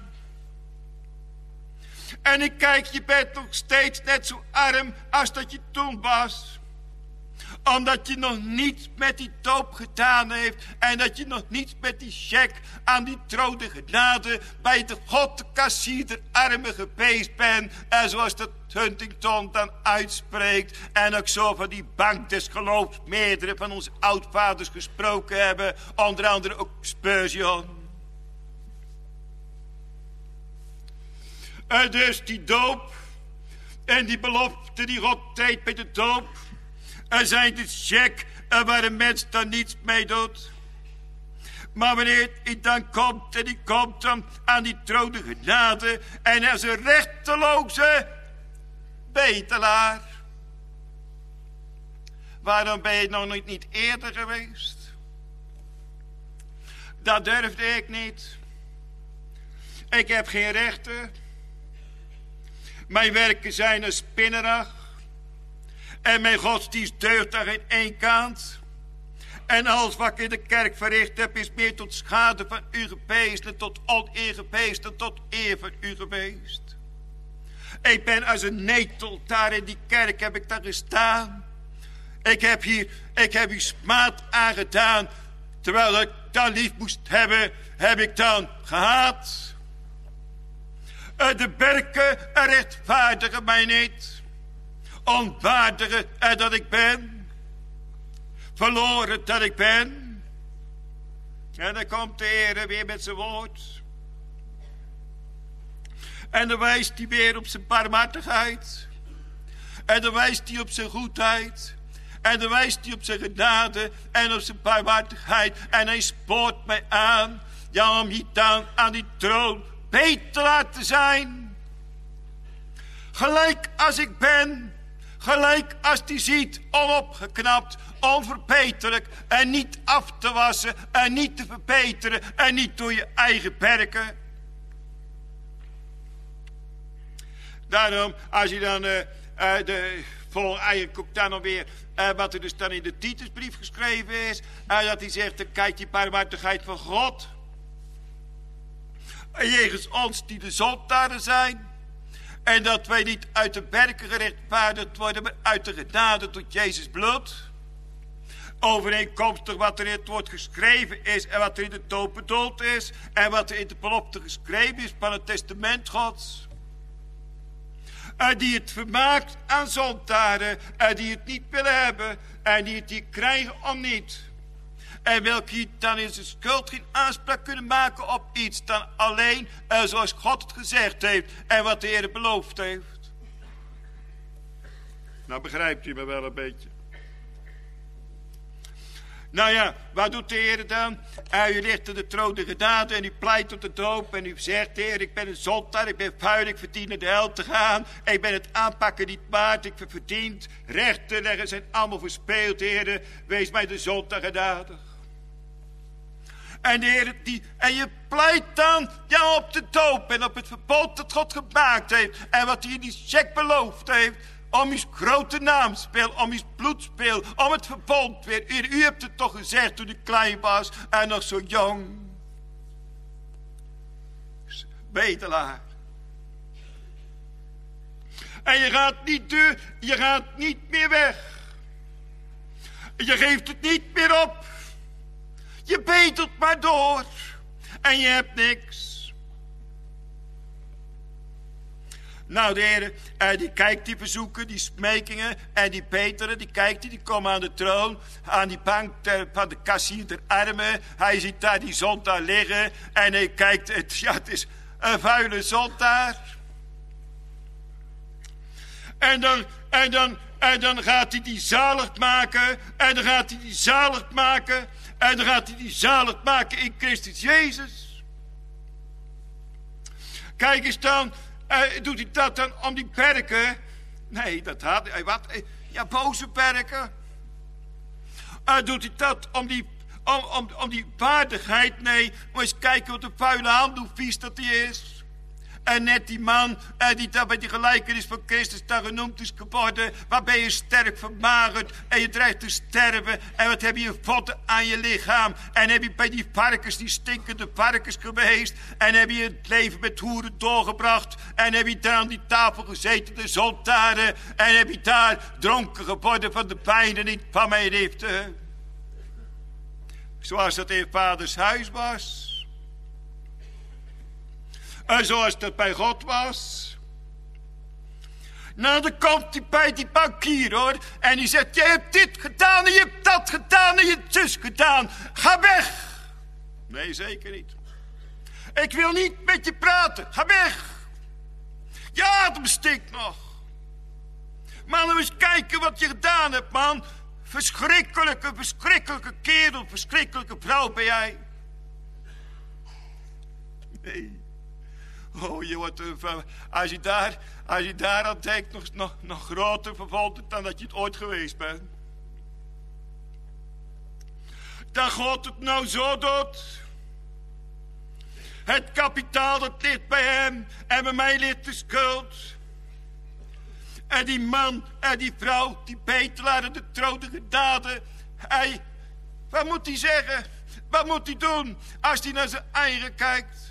En ik kijk, je bent nog steeds net zo arm als dat je toen was. Omdat je nog niets met die doop gedaan heeft. En dat je nog niets met die cheque aan die troon der genade bij de God de kassier der armen geweest bent. En zoals dat Huntington dan uitspreekt. En ook zo van die bank des geloofs meerdere van onze oudvaders gesproken hebben. Onder andere ook Spurgeon. En dus die doop en die belofte die God deed bij de doop. Er zijn de cheque waar een mens dan niets mee doet. Maar wanneer hij dan komt en die komt dan aan die troon der genade. En als een rechteloze bedelaar. Waarom ben je nog niet, niet eerder geweest? Dat durfde ik niet. Ik heb geen rechten. Mijn werken zijn een spinnerag. En mijn godsdienst deugt daar in één kant. En alles wat ik in de kerk verricht heb is meer tot schade van u geweest. En tot oneer geweest en tot eer van u geweest. Ik ben als een netel daar in die kerk heb ik daar gestaan. Ik heb hier, ik heb hier smaad aangedaan. Terwijl ik dan lief moest hebben, heb ik dan gehaat. De berken rechtvaardigen mij niet. Onwaardigen dat ik ben. Verloren dat ik ben. En dan komt de Heer weer met zijn woord. En dan wijst hij weer op zijn barmhartigheid. En dan wijst hij op zijn goedheid. En dan wijst hij op zijn genade en op zijn barmhartigheid. En hij spoort mij aan. Ja, om hier dan aan die troon beter te laten zijn. Gelijk als ik ben. Gelijk als die ziet. Onopgeknapt. Onverbeterlijk. En niet af te wassen. En niet te verbeteren. En niet door je eigen werken. Daarom, als je dan uh, uh, de vol eigenlijk ook dan alweer uh, wat er dus dan in de Titusbrief geschreven is, uh, dat hij zegt, dan kijkt die barmhartigheid van God. En jegens ons die de zondaren zijn. En dat wij niet uit de werken gerechtvaardigd worden, maar uit de genade tot Jezus bloed. Overeenkomstig wat er in het woord geschreven is en wat er in de doop bedoeld is. En wat er in de belofte geschreven is van het testament Gods. En die het vermaakt aan zondaren. En die het niet willen hebben. En die het hier krijgen om niet. En welke hier dan in zijn schuld geen aanspraak kunnen maken op iets. Dan alleen uh, zoals God het gezegd heeft. En wat de Heer beloofd heeft. Nou begrijpt u me wel een beetje. Nou ja, wat doet de Heer dan? Uh, u ligt in de troon der genade en u pleit tot de doop. En u zegt, Heer, ik ben een zondaar, ik ben vuil, ik verdien naar de hel te gaan. Ik ben het aanpakken niet waard, ik verdiend. Rechten leggen zijn allemaal verspeeld, Heer. Wees mij de zondaar genadig. En de Heer, die, en je pleit dan ja, op de doop en op het verbod dat God gemaakt heeft. En wat hij in die cheque beloofd heeft. Om uw grote naamspel, om uw bloedspel, om het verbond weer. U, u hebt het toch gezegd toen ik klein was en nog zo jong. Bedelaar. En je gaat niet deur, je gaat niet meer weg. Je geeft het niet meer op. Je bedelt maar door. En je hebt niks. Nou, de Heer, uh, die kijkt die verzoeken, die smekingen en die beteren, die kijkt die, die komen aan de troon, aan die bank ter, van de kassier der armen. Hij ziet daar die zondaar liggen en hij kijkt, het, ja, het is een vuile zondaar. En dan, en dan, en dan gaat hij die zalig maken, en dan gaat hij die zalig maken, en dan gaat hij die zalig maken in Christus Jezus. Kijk eens dan. Uh, doet hij dat dan om die berken? Nee, dat had hij. Wat? Ja, boze berken. Uh, doet hij dat om die, om, om, om die waardigheid? Nee, maar eens kijken wat een vuile hand, hoe vies dat die is. En net die man uh, die daar bij die gelijkenis van Christus daar genoemd is geworden. Waar ben je sterk vermagerd en je dreigt te sterven. En wat heb je votten aan je lichaam. En heb je bij die varkens, die stinkende varkens geweest. En heb je het leven met hoeren doorgebracht. En heb je daar aan die tafel gezeten, de zondaren. En heb je daar dronken geworden van de pijn niet van mijn liefde. Zoals dat in vaders huis was. En zoals dat bij God was. Nou, dan komt hij bij die bankier, hoor. En die zegt, je hebt dit gedaan en je hebt dat gedaan en je hebt zus gedaan. Ga weg. Nee, zeker niet. Ik wil niet met je praten. Ga weg. Je adem stinkt nog. Maar dan eens kijken wat je gedaan hebt, man. Verschrikkelijke, verschrikkelijke kerel, verschrikkelijke vrouw ben jij. Nee. Oh, je wordt, uh, als je daar, als je daar aan denkt, nog, nog, nog groter verwonderd dan dat je het ooit geweest bent. Dat God het nou zo doet. Het kapitaal dat ligt bij hem en bij mij ligt de schuld. En die man en die vrouw, die betelaar en de trouwige daden. Hij, wat moet hij zeggen? Wat moet hij doen als hij naar zijn eigen kijkt?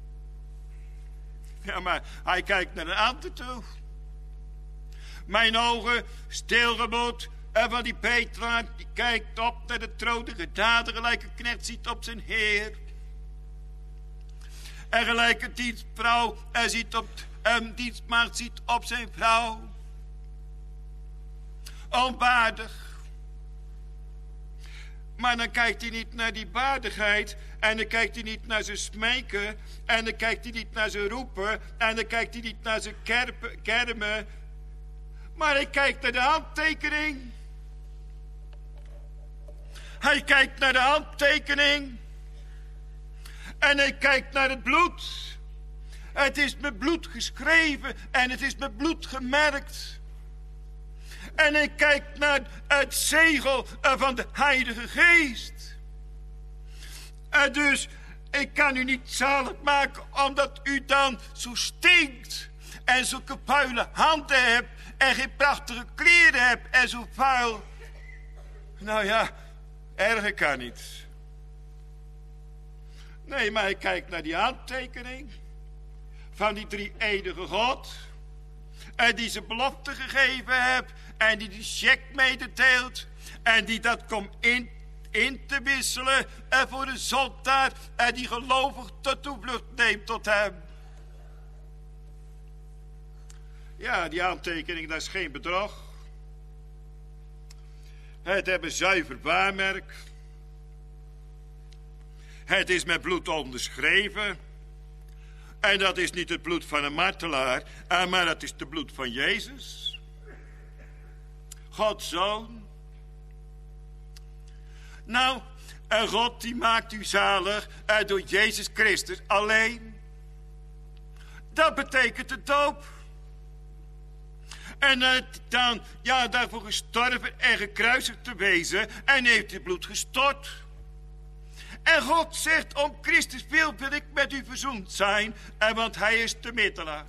Ja, maar hij kijkt naar een ander toe. Mijn ogen stilgemoed en van die betelaar, die kijkt op naar de trouwige daden, gelijk een knecht ziet op zijn heer. En gelijk een dienstvrouw en ziet op, een dienstmaagd ziet op zijn vrouw. Onwaardig. Maar dan kijkt hij niet naar die waardigheid. En dan kijkt hij niet naar zijn smeken. En dan kijkt hij niet naar zijn roepen. En dan kijkt hij niet naar zijn kerpen, kermen. Maar hij kijkt naar de handtekening. Hij kijkt naar de handtekening. En hij kijkt naar het bloed. Het is met bloed geschreven. En het is met bloed gemerkt. En hij kijkt naar het zegel van de Heilige Geest. En dus, ik kan u niet zalig maken omdat u dan zo stinkt. En zulke vuile handen hebt. En geen prachtige kleren hebt. En zo vuil. Nou ja, erger kan niet. Nee, maar hij kijkt naar die handtekening. Van die drie-enige God. En die zijn belofte gegeven hebt. En die die cheque mededeelt. En die dat komt in, in te wisselen. En voor de zondaar. En die gelovig tot toevlucht neemt tot hem. Ja, die aantekening, dat is geen bedrog. Het hebben zuiver waarmerk. Het is met bloed onderschreven. En dat is niet het bloed van een martelaar. Maar dat is het bloed van Jezus. Gods Zoon. Nou, en God die maakt u zalig door Jezus Christus alleen. Dat betekent de doop. En uh, dan, ja, daarvoor gestorven en gekruisigd te wezen. En heeft het bloed gestort. En God zegt, om Christus wil wil ik met u verzoend zijn. En want hij is de middelaar.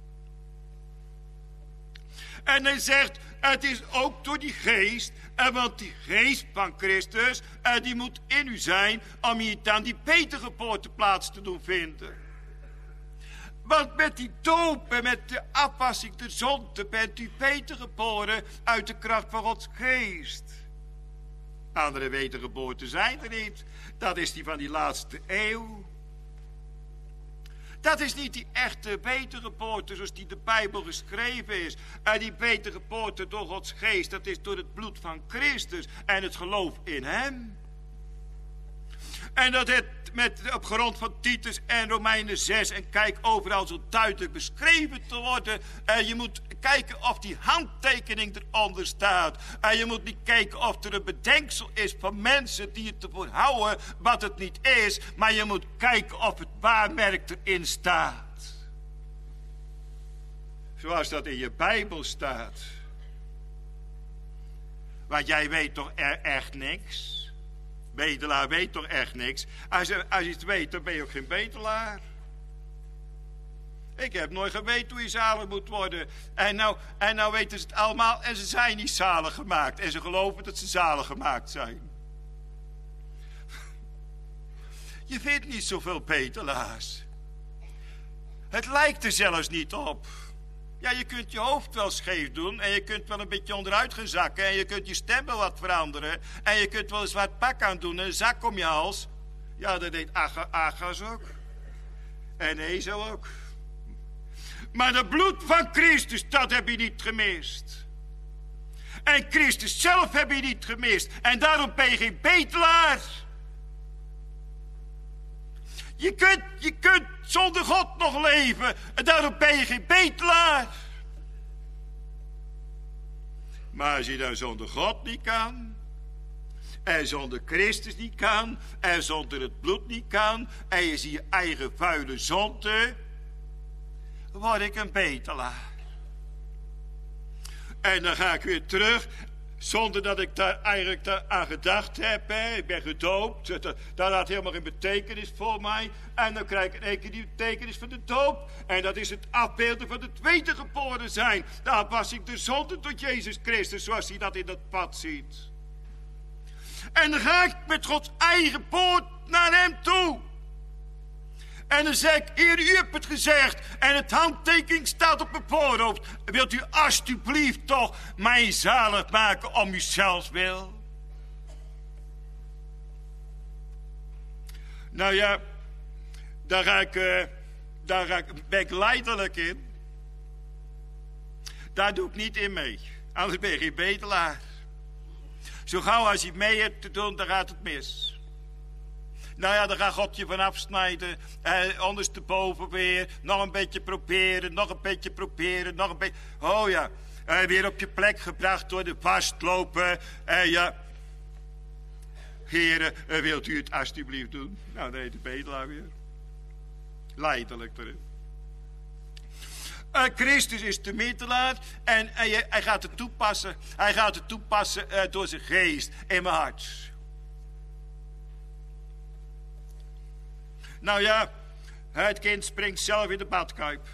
En hij zegt, het is ook door die geest. En want die geest van Christus, en die moet in u zijn. Om je dan die wedergeboorteplaats te doen vinden. Want met die doop en met de afwassing der zonde bent u wedergeboren uit de kracht van Gods geest. Andere wedergeboorten zijn er niet. Dat is die van die laatste eeuw. Dat is niet die echte wedergeboorte zoals die de Bijbel geschreven is. En die wedergeboorte door Gods geest, dat is door het bloed van Christus en het geloof in hem. En dat het met, op grond van Titus en Romeinen zes en kijk overal zo duidelijk beschreven te worden. En je moet kijken of die handtekening eronder staat. En je moet niet kijken of er een bedenksel is van mensen die het ervoor houden wat het niet is. Maar je moet kijken of het waarmerk erin staat. Zoals dat in je Bijbel staat. Want jij weet toch er echt niks? Bedelaar weet toch echt niks? Als je, als je het weet, dan ben je ook geen bedelaar. Ik heb nooit geweten hoe je zalig moet worden. En nou, en nou weten ze het allemaal en ze zijn niet zalig gemaakt. En ze geloven dat ze zalig gemaakt zijn. Je vindt niet zoveel betelaars. Het lijkt er zelfs niet op. Ja, je kunt je hoofd wel scheef doen en je kunt wel een beetje onderuit gaan zakken en je kunt je stem wel wat veranderen en je kunt wel een zwart pak aan doen en een zak om je hals. Ja, dat deed Aga, Agas ook. En Ezo ook. Maar het bloed van Christus, dat heb je niet gemist. En Christus zelf heb je niet gemist. En daarom ben je geen betelaar. Je kunt, je kunt zonder God nog leven. En daarom ben je geen betelaar. Maar als je dan zonder God niet kan. En zonder Christus niet kan. En zonder het bloed niet kan. En je ziet je eigen vuile zonde. Word ik een betelaar. En dan ga ik weer terug. Zonder dat ik daar eigenlijk daar aan gedacht heb. Hè. Ik ben gedoopt. Dat, dat had helemaal geen betekenis voor mij. En dan krijg ik in één keer die betekenis van de doop. En dat is het afbeelden van het wedergeboren zijn. Daar was ik de zonde tot Jezus Christus. Zoals hij dat in dat pad ziet. En dan ga ik met Gods eigen poort naar hem toe. En dan zeg ik, Heer, u hebt het gezegd. En het handtekening staat op mijn voorhoofd. Wilt u alsjeblieft toch mij zalig maken om uzelf wil? Nou ja, daar, ga ik, uh, daar ga ik, ben ik lijdelijk in. Daar doe ik niet in mee. Anders ben je geen betelaar. Zo gauw als je mee hebt te doen, dan gaat het mis. Nou ja, dan gaat God je van afsnijden. Eh, ondersteboven weer. Nog een beetje proberen. Nog een beetje proberen. Nog een beetje. Oh ja. Eh, weer op je plek gebracht worden. Vastlopen. Eh, ja. Heren, eh, wilt u het alsjeblieft doen? Nou, nee, de bedelaar weer. Lijdelijk erin. Uh, Christus is de middelaar. En uh, hij gaat het toepassen. Hij gaat het toepassen uh, door zijn geest in mijn hart. Nou ja, het kind springt zelf in de badkuip.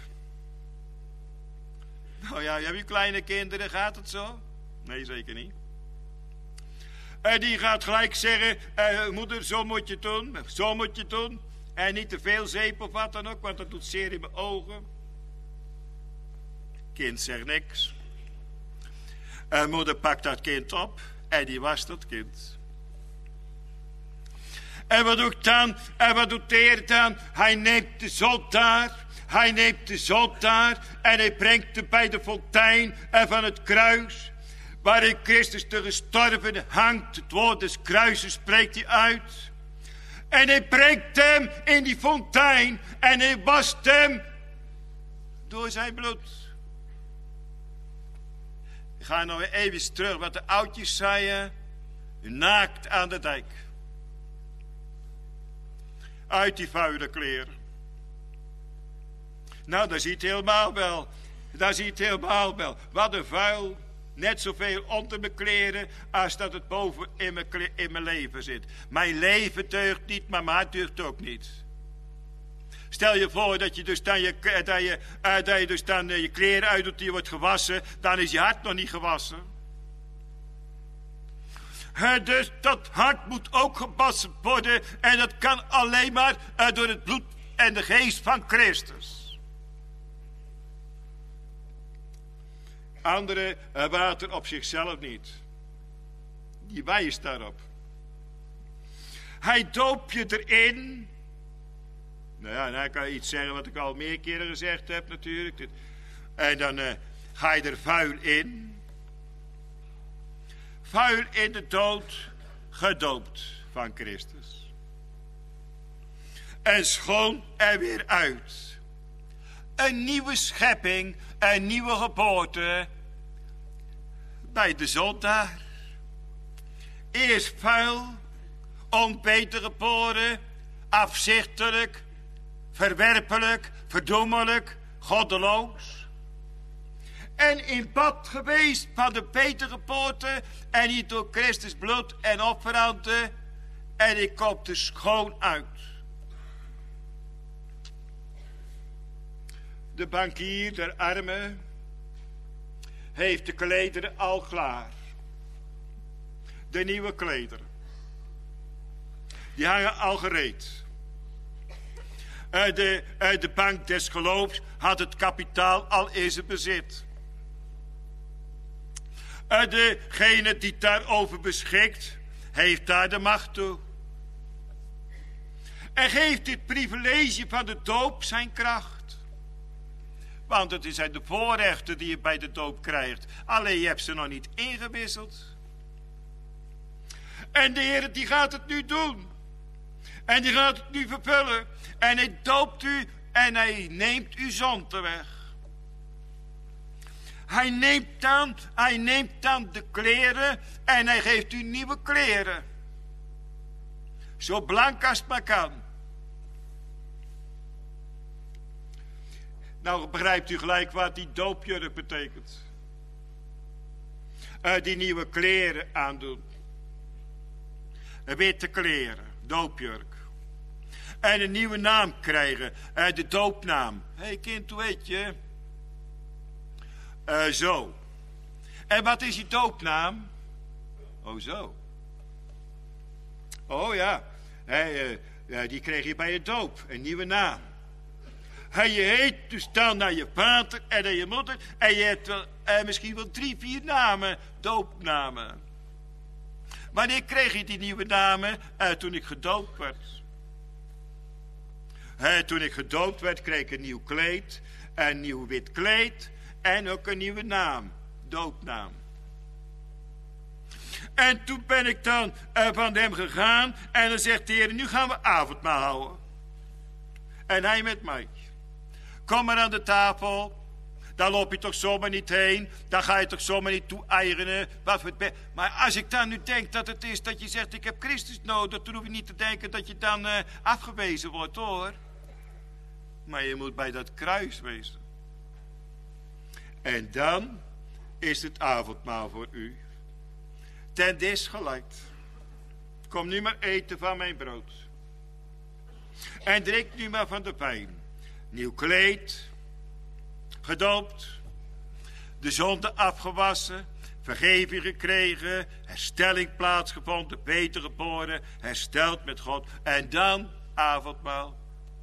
Nou ja, heb je kleine kinderen, gaat het zo? Nee, zeker niet. En die gaat gelijk zeggen, uh, moeder, zo moet je doen, zo moet je doen. En niet te veel zeep of wat dan ook, want dat doet zeer in mijn ogen. Kind zegt niks. En moeder pakt dat kind op en die wast dat kind. En wat doet dan? En wat doet de Heer dan? Hij neemt de zondaar. Hij neemt de zondaar. En hij brengt hem bij de fontein van het kruis. Waarin Christus de gestorvene hangt. Het woord des kruises spreekt hij uit. En hij brengt hem in die fontein. En hij wast hem door zijn bloed. Ik ga nog even terug wat de oudjes zeiden. Naakt aan de dijk. Uit die vuile kleren. Nou, dat ziet helemaal wel. Dat ziet helemaal wel. Wat een vuil. Net zoveel onder mijn kleren als dat het boven in mijn, in mijn leven zit. Mijn leven deugt niet, maar mijn hart deugt ook niet. Stel je voor dat je dus dan je, dat je, dat je, dus dan je kleren uitdoet die je wordt gewassen. Dan is je hart nog niet gewassen. Uh, dus dat hart moet ook gewassen worden. En dat kan alleen maar uh, door het bloed en de geest van Christus. Andere uh, water op zichzelf niet. Die wijst daarop. Hij doopt je erin. Nou ja, dan kan je iets zeggen wat ik al meer keren gezegd heb natuurlijk. En dan uh, ga je er vuil in. Vuil in de dood, gedoopt van Christus. En schoon er weer uit. Een nieuwe schepping, een nieuwe geboorte. Bij de zondaar. Eerst vuil, onbeter geboren, afzichtelijk, verwerpelijk, verdoemelijk, goddeloos. En in bad geweest van de betere poorten. En niet door Christus bloed en offeranden. En ik kom er schoon uit. de bankier der armen, heeft de klederen al klaar. De nieuwe klederen. Die hangen al gereed. Uit de, uit de bank des geloofs had het kapitaal al in zijn bezit. Uit degene die daarover beschikt, heeft daar de macht toe. En geeft dit privilege van de doop zijn kracht. Want het zijn de voorrechten die je bij de doop krijgt. Alleen je hebt ze nog niet ingewisseld. En de Heer die gaat het nu doen. En die gaat het nu vervullen. En hij doopt u en hij neemt uw zonde weg. Hij neemt dan, hij neemt dan de kleren en hij geeft u nieuwe kleren. Zo blank als het maar kan. Nou begrijpt u gelijk wat die doopjurk betekent. Uh, die nieuwe kleren aandoen. Witte kleren, doopjurk. En een nieuwe naam krijgen, uh, de doopnaam. Hé hey kind, hoe heet je? Uh, zo. En wat is die doopnaam? Oh zo. Oh ja, hey, uh, uh, die kreeg je bij je doop, een nieuwe naam. Hey, je heet dus dan naar je vader en naar je moeder. En je hebt wel, uh, misschien wel drie, vier namen, doopnamen. Wanneer kreeg je die nieuwe namen? Uh, toen ik gedoopt werd. Uh, toen ik gedoopt werd, kreeg ik een nieuw kleed. Een nieuw wit kleed. En ook een nieuwe naam. Doopnaam. En toen ben ik dan uh, van hem gegaan. En dan zegt de Heer, nu gaan we avondmaal houden. En hij met mij. Kom maar aan de tafel. Daar loop je toch zomaar niet heen. Daar ga je toch zomaar niet toe-eigenen. Wat voor het maar als ik dan nu denk dat het is dat je zegt, ik heb Christus nodig. Dan hoef je niet te denken dat je dan uh, afgewezen wordt, hoor. Maar je moet bij dat kruis wezen. En dan is het avondmaal voor u. Ten dis gelijk. Kom nu maar eten van mijn brood. En drink nu maar van de wijn. Nieuw kleed. Gedoopt. De zonde afgewassen. Vergeving gekregen. Herstelling plaatsgevonden. Beter geboren. Hersteld met God. En dan avondmaal.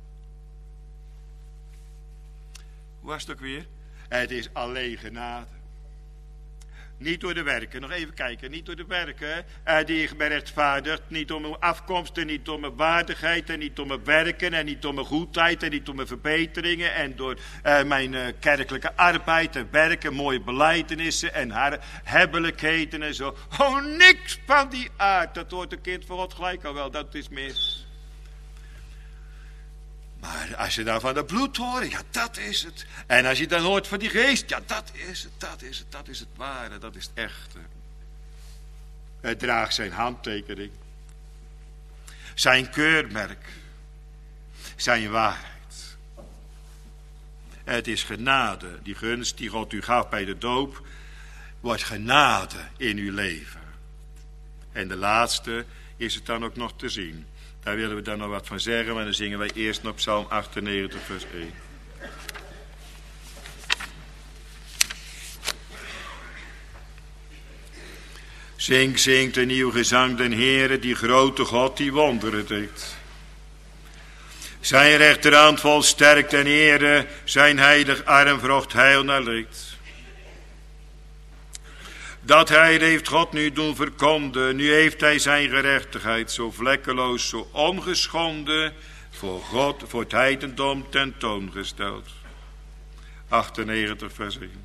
Hoe was het ook weer? Het is alleen genade. Niet door de werken, nog even kijken, niet door de werken uh, die ik ben rechtvaardigd, niet door mijn afkomst en niet door mijn waardigheid en niet door mijn werken en niet door mijn goedheid en niet door mijn verbeteringen en door uh, mijn uh, kerkelijke arbeid en werken, mooie belijdenissen en haar hebbelijkheden en zo. Oh, niks van die aard, dat hoort een kind van God gelijk al wel, dat is mis. Maar als je dan van het bloed hoort, ja, dat is het. En als je dan hoort van die geest, ja, dat is het, dat is het, dat is het ware, dat is het echte. Het draagt zijn handtekening, zijn keurmerk, zijn waarheid. Het is genade, die gunst die God u gaf bij de doop, wordt genade in uw leven. En de laatste is het dan ook nog te zien. Daar willen we dan nog wat van zeggen, maar dan zingen wij eerst nog Psalm achtennegentig, vers één. Zing, zingt een nieuw gezang den Heere, die grote God die wonderen deed. Zijn rechterhand volsterkt en ere, zijn heilig arm vrocht heil naar leed. Dat hij heeft God nu doen verkonden, nu heeft hij zijn gerechtigheid zo vlekkeloos, zo ongeschonden, voor God, voor het heidendom tentoongesteld. achtennegentig vers één.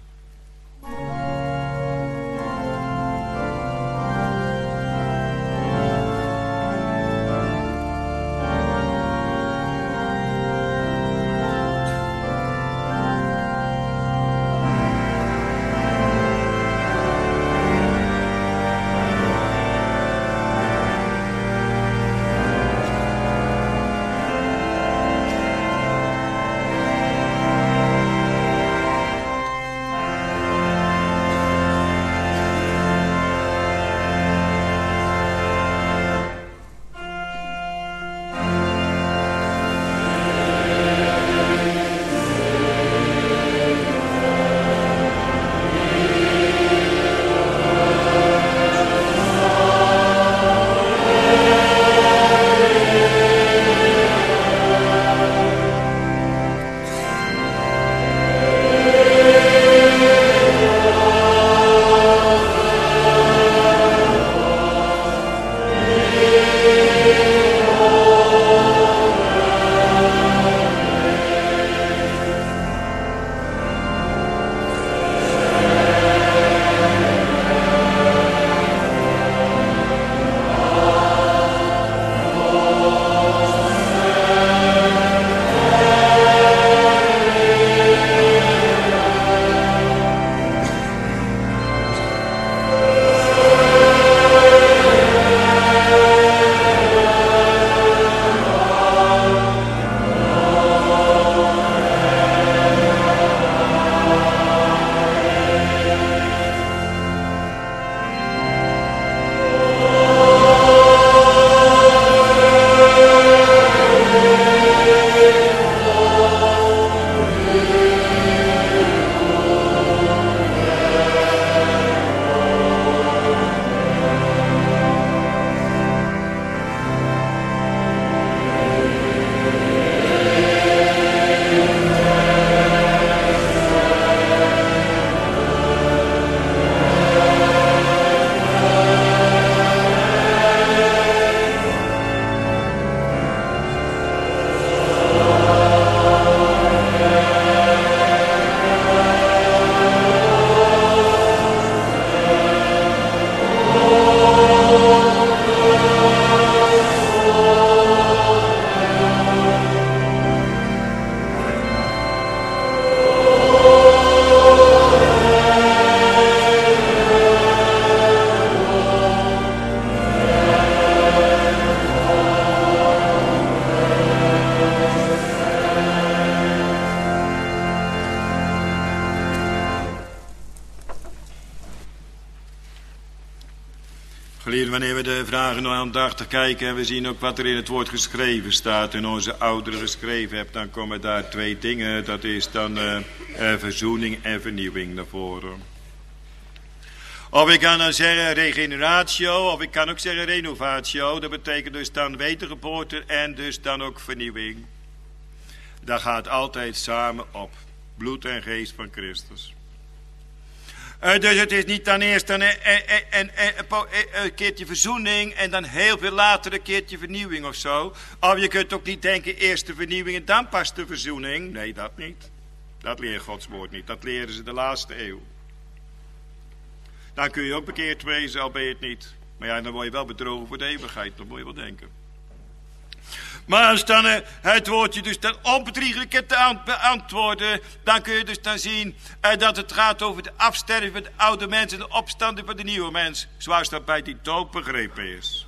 Geliefden, wanneer we de vragen nog aandachtig kijken en we zien ook wat er in het woord geschreven staat en onze ouderen geschreven hebben, dan komen daar twee dingen. Dat is dan uh, uh, verzoening en vernieuwing naar voren. Of ik kan dan zeggen regeneratio, of ik kan ook zeggen renovatio. Dat betekent dus dan wedergeboorte en dus dan ook vernieuwing. Dat gaat altijd samen op bloed en geest van Christus. Uh, dus het is niet dan eerst een, een, een, een, een, een keertje verzoening en dan heel veel later een keertje vernieuwing of zo. Of je kunt ook niet denken eerst de vernieuwing en dan pas de verzoening. Nee, dat niet. Dat leert Gods woord niet. Dat leren ze de laatste eeuw. Dan kun je ook bekeerd wezen, al ben je het niet. Maar ja, dan word je wel bedrogen voor de eeuwigheid. Dat moet je wel denken. Maar als dan uh, het woordje dus dan onbedriegelijk hebt te beantwoorden, dan kun je dus dan zien uh, dat het gaat over de afsterving van de oude mens en de opstanding van de nieuwe mens. Zoals dat bij die doop begrepen is.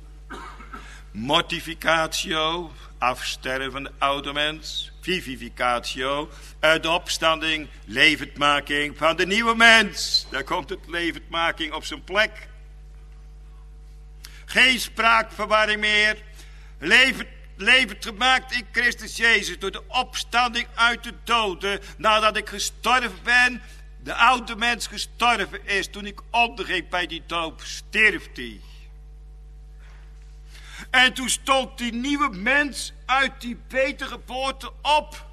Mortificatio, afsterven van de oude mens. Vivificatio, uh, de opstanding, levendmaking van de nieuwe mens. Daar komt het levendmaking op zijn plek. Geen spraakverwarring meer. Levend Levend gemaakt in Christus Jezus door de opstanding uit de doden. Nadat ik gestorven ben, de oude mens gestorven is. Toen ik onderging bij die doop, stierf hij. En toen stond die nieuwe mens uit die wedergeboorte op.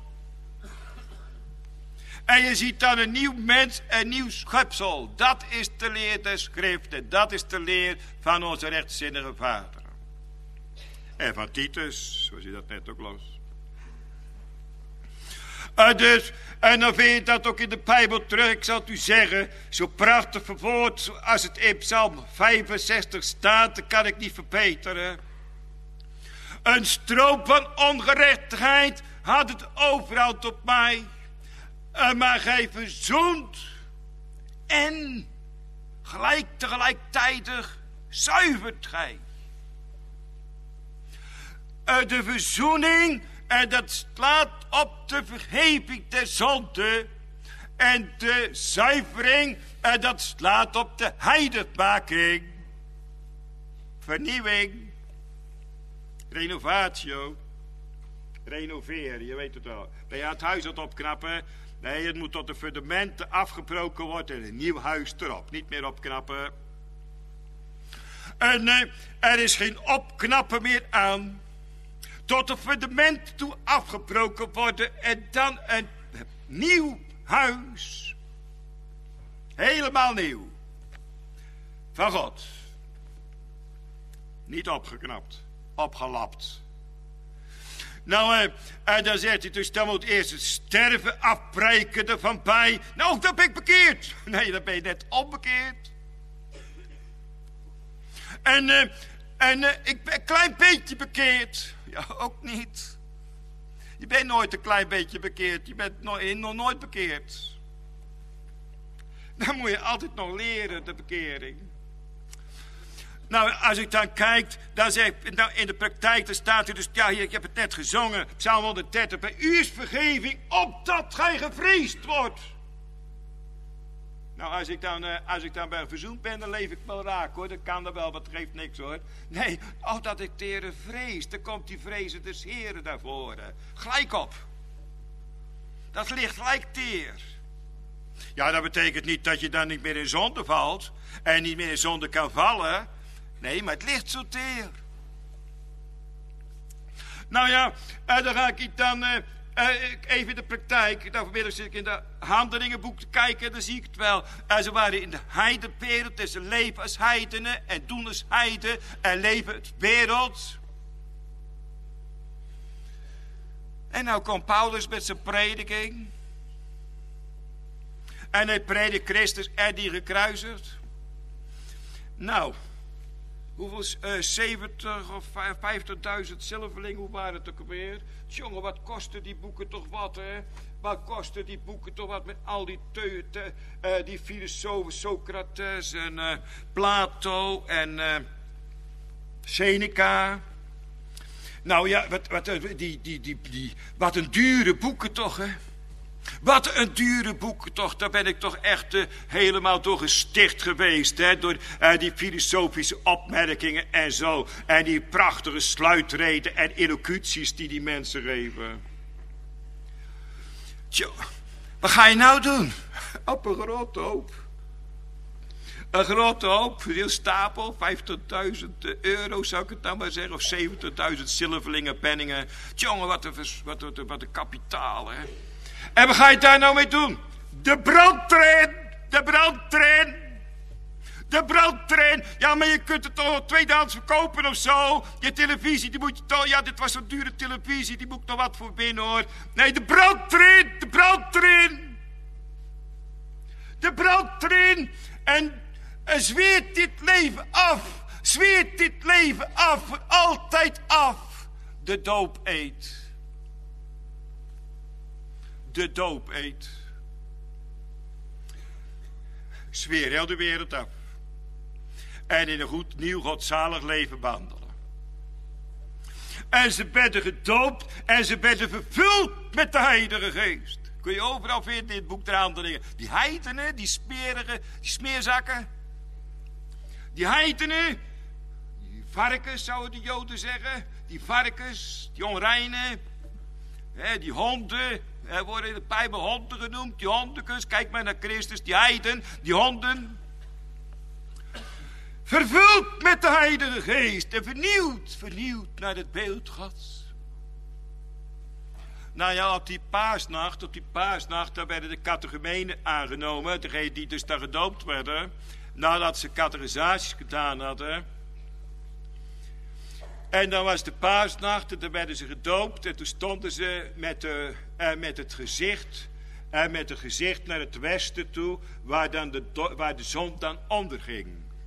En je ziet dan een nieuw mens, een nieuw schepsel. Dat is de leer der schrift en dat is de leer van onze rechtzinnige vader. En van Titus, zoals je dat net ook las. Uh, dus, en dan vind je dat ook in de Bijbel terug. Ik zal het u zeggen, zo prachtig verwoord als het in Psalm vijfenzestig staat, dat kan ik niet verbeteren. Een stroom van ongerechtigheid had het overal op mij. Uh, maar gij verzoent en gelijk tegelijkertijd zuivert gij. Uh, de verzoening, en uh, dat slaat op de vergeving der zonde. En de zuivering, en uh, dat slaat op de heiligmaking. Vernieuwing. Renovatio. Renoveren, je weet het wel. Ben je aan het huis aan het opknappen? Nee, het moet tot de fundamenten afgebroken worden en een nieuw huis erop. Niet meer opknappen. En uh, er is geen opknappen meer aan. Tot de fundamenten toe afgebroken worden en dan een nieuw huis. Helemaal nieuw. Van God. Niet opgeknapt, opgelapt. Nou, uh, uh, dan zegt hij dus, dan moet eerst het sterven afbreken ervan bij. Nou, dan ben ik bekeerd. Nee, dan ben je net onbekeerd. En, uh, en uh, ik ben een klein beetje bekeerd. Ja, ook niet. Je bent nooit een klein beetje bekeerd. Je bent nog, nog nooit bekeerd. Dan moet je altijd nog leren, de bekering. Nou, als ik dan kijk, dan zeg ik, nou, in de praktijk, dan staat er dus, ja, hier, ik heb het net gezongen, Psalm honderddertig, bij u is vergeving, opdat gij gevreesd wordt. Nou, als ik dan, uh, als ik dan bij verzoend ben, dan leef ik wel raak, hoor. Dat kan er wel, wat geeft niks, hoor. Nee, opdat ik de Heere vrees, dan komt die vrezen des Heeren naar voren. Gelijk op. Dat ligt gelijk teer. Ja, dat betekent niet dat je dan niet meer in zonde valt en niet meer in zonde kan vallen. Nee, maar het ligt zo teer. Nou ja, uh, dan ga ik dan uh, uh, even in de praktijk. Nou, vanmiddag zit ik in de handelingenboek te kijken en dan zie ik het wel. Uh, ze waren in de heidenwereld, dus ze leven als heidenen en doen als heiden en leven het wereld. En nou komt Paulus met zijn prediking. En hij predikt Christus en die gekruisigd. Nou, hoeveel, uh, zeventig of vijftigduizend zilverling, hoe waren het ook alweer? Jongen, wat kosten die boeken toch wat, hè? Wat kosten die boeken toch wat met al die te, te, uh, die filosofen, Socrates en uh, Plato en uh, Seneca. Nou ja, wat, wat, die, die, die, die, wat een dure boeken toch, hè? Wat een dure boek toch, daar ben ik toch echt uh, helemaal door gesticht geweest. Hè? Door uh, die filosofische opmerkingen en zo. En die prachtige sluitreden en elocuties die die mensen geven. Tjo, wat ga je nou doen? Op een grote hoop. Een grote hoop, een heel stapel, vijftigduizend euro zou ik het nou maar zeggen. Of zeventigduizend zilverlingen, penningen. Tjonge, wat een, wat, wat, wat een kapitaal, hè. En wat ga je daar nou mee doen? De brandtrein, de brandtrein. De brandtrein. Ja, maar je kunt het toch tweedehands verkopen of zo. Je televisie, die moet je toch... Ja, dit was zo'n dure televisie, die moet ik nog wat voor binnen, hoor. Nee, de brandtrein, de brandtrein. De brandtrein. En... En zweert dit leven af. Zweert dit leven af. Voor altijd af. De doop eet. De doop eet. Zweer heel de wereld af. En in een goed nieuw godzalig leven wandelen. En ze werden gedoopt. En ze werden vervuld met de Heilige Geest. Kun je overal vinden in dit boek der Handelingen. Die heidenen, die smerige, die smeerzakken. Die heidenen, die varkens zouden de Joden zeggen, die varkens, die onreinen, hè, die honden, hè, worden in de Bijbel honden genoemd, die hondenkens, kijk maar naar Christus, die heiden, die honden. Vervuld met de Heilige Geest en vernieuwd, vernieuwd naar het beeld Gods. Nou ja, op die paasnacht, op die paasnacht, daar werden de catechumenen aangenomen, degenen die dus daar gedoopt werden. Nadat ze catechisaties gedaan hadden. En dan was de paasnacht en dan werden ze gedoopt. En toen stonden ze met, de, eh, met het gezicht. En eh, met het gezicht naar het westen toe. Waar, dan de, waar de zon dan onderging.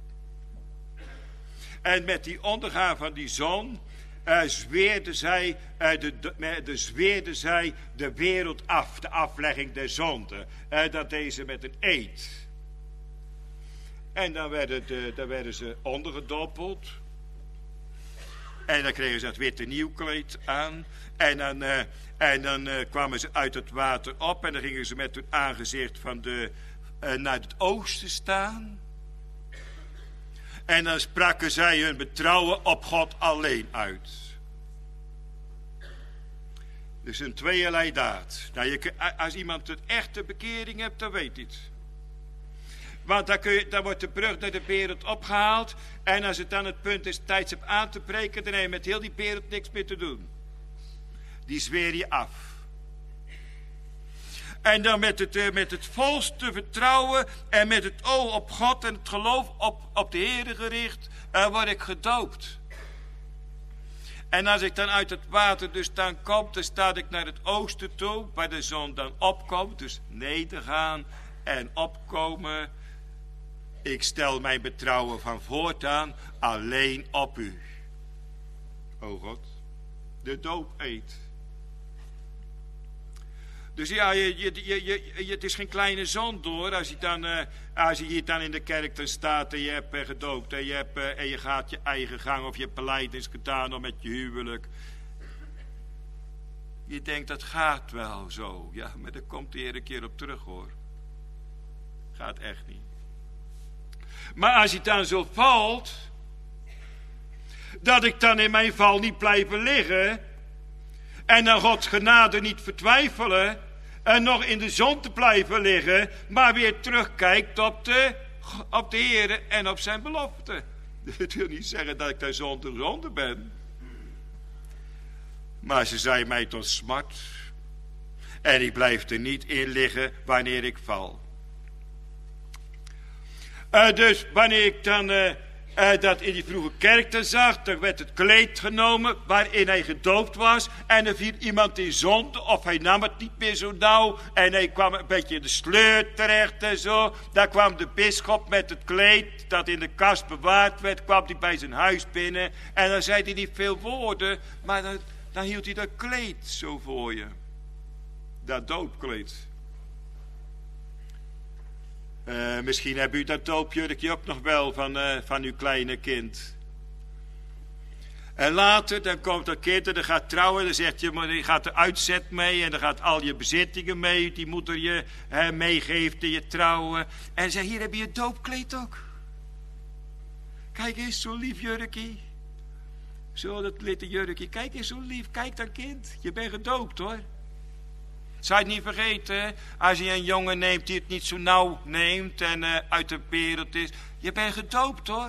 En met die ondergaan van die zon. Uh, zweerden zij, uh, de, de, de, zweerden zij de wereld af. De aflegging der zonde. Uh, dat deden ze met een eed. En dan werden, de, dan werden ze ondergedompeld. En dan kregen ze dat witte nieuwkleed aan. En dan, uh, en dan uh, kwamen ze uit het water op. En dan gingen ze met hun aangezicht van de, uh, naar het oosten staan. En dan spraken zij hun betrouwen op God alleen uit. Dus een tweeërlei daad. Nou, je, als iemand een echte bekering hebt, dan weet hij het. Want dan, kun je, dan wordt de brug naar de wereld opgehaald. En als het dan het punt is tijdstip aan te breken, dan heb je met heel die wereld niks meer te doen. Die zweer je af. En dan met het, met het volste vertrouwen en met het oog op God en het geloof op, op de Heere gericht, uh, word ik gedoopt. En als ik dan uit het water dus dan kom, dan sta ik naar het oosten toe, waar de zon dan opkomt. Dus nedergaan en opkomen. Ik stel mijn betrouwen van voortaan alleen op u. O God, de doop eet. Dus ja, je, je, je, je, het is geen kleine zonde hoor, als je, dan, uh, als je hier dan in de kerk dan staat en je hebt uh, gedoopt en je, hebt, uh, en je gaat je eigen gang of je hebt belijdenis gedaan of met je huwelijk. Je denkt dat gaat wel zo, ja, maar daar komt de Heer een keer op terug hoor. Gaat echt niet. Maar als je dan zo valt, dat ik dan in mijn val niet blijven liggen en dan Gods genade niet vertwijfelen en nog in de zon te blijven liggen, maar weer terugkijkt op de, op de Heer en op zijn belofte. Dat wil niet zeggen dat ik daar zonder zonde ben. Maar ze zijn mij tot smart. En ik blijf er niet in liggen wanneer ik val. Uh, dus wanneer ik dan uh, uh, dat in die vroege kerk dan zag, dan werd het kleed genomen waarin hij gedoopt was. En er viel iemand in zonde of hij nam het niet meer zo nauw. En hij kwam een beetje in de sleur terecht en zo. Daar kwam de bisschop met het kleed dat in de kast bewaard werd, kwam hij bij zijn huis binnen. En dan zei hij niet veel woorden, maar dan, dan hield hij dat kleed zo voor je. Dat doopkleed. Uh, misschien hebt u dat doopjurkje ook nog wel van, uh, van uw kleine kind. En later, dan komt dat kind en dan gaat trouwen. Dan zegt je, maar je gaat de uitzet mee. En dan gaat al je bezittingen mee. Die moeder je hè, meegeeft in je trouwen. En zegt, hier heb je je doopkleed ook. Kijk eens, zo'n lief jurkje. Zo, dat witte jurkje. Kijk eens, zo lief. Kijk dan, kind. Je bent gedoopt, hoor. Zou je het niet vergeten, als je een jongen neemt die het niet zo nauw neemt en uh, uit de wereld is. Je bent gedoopt, hoor.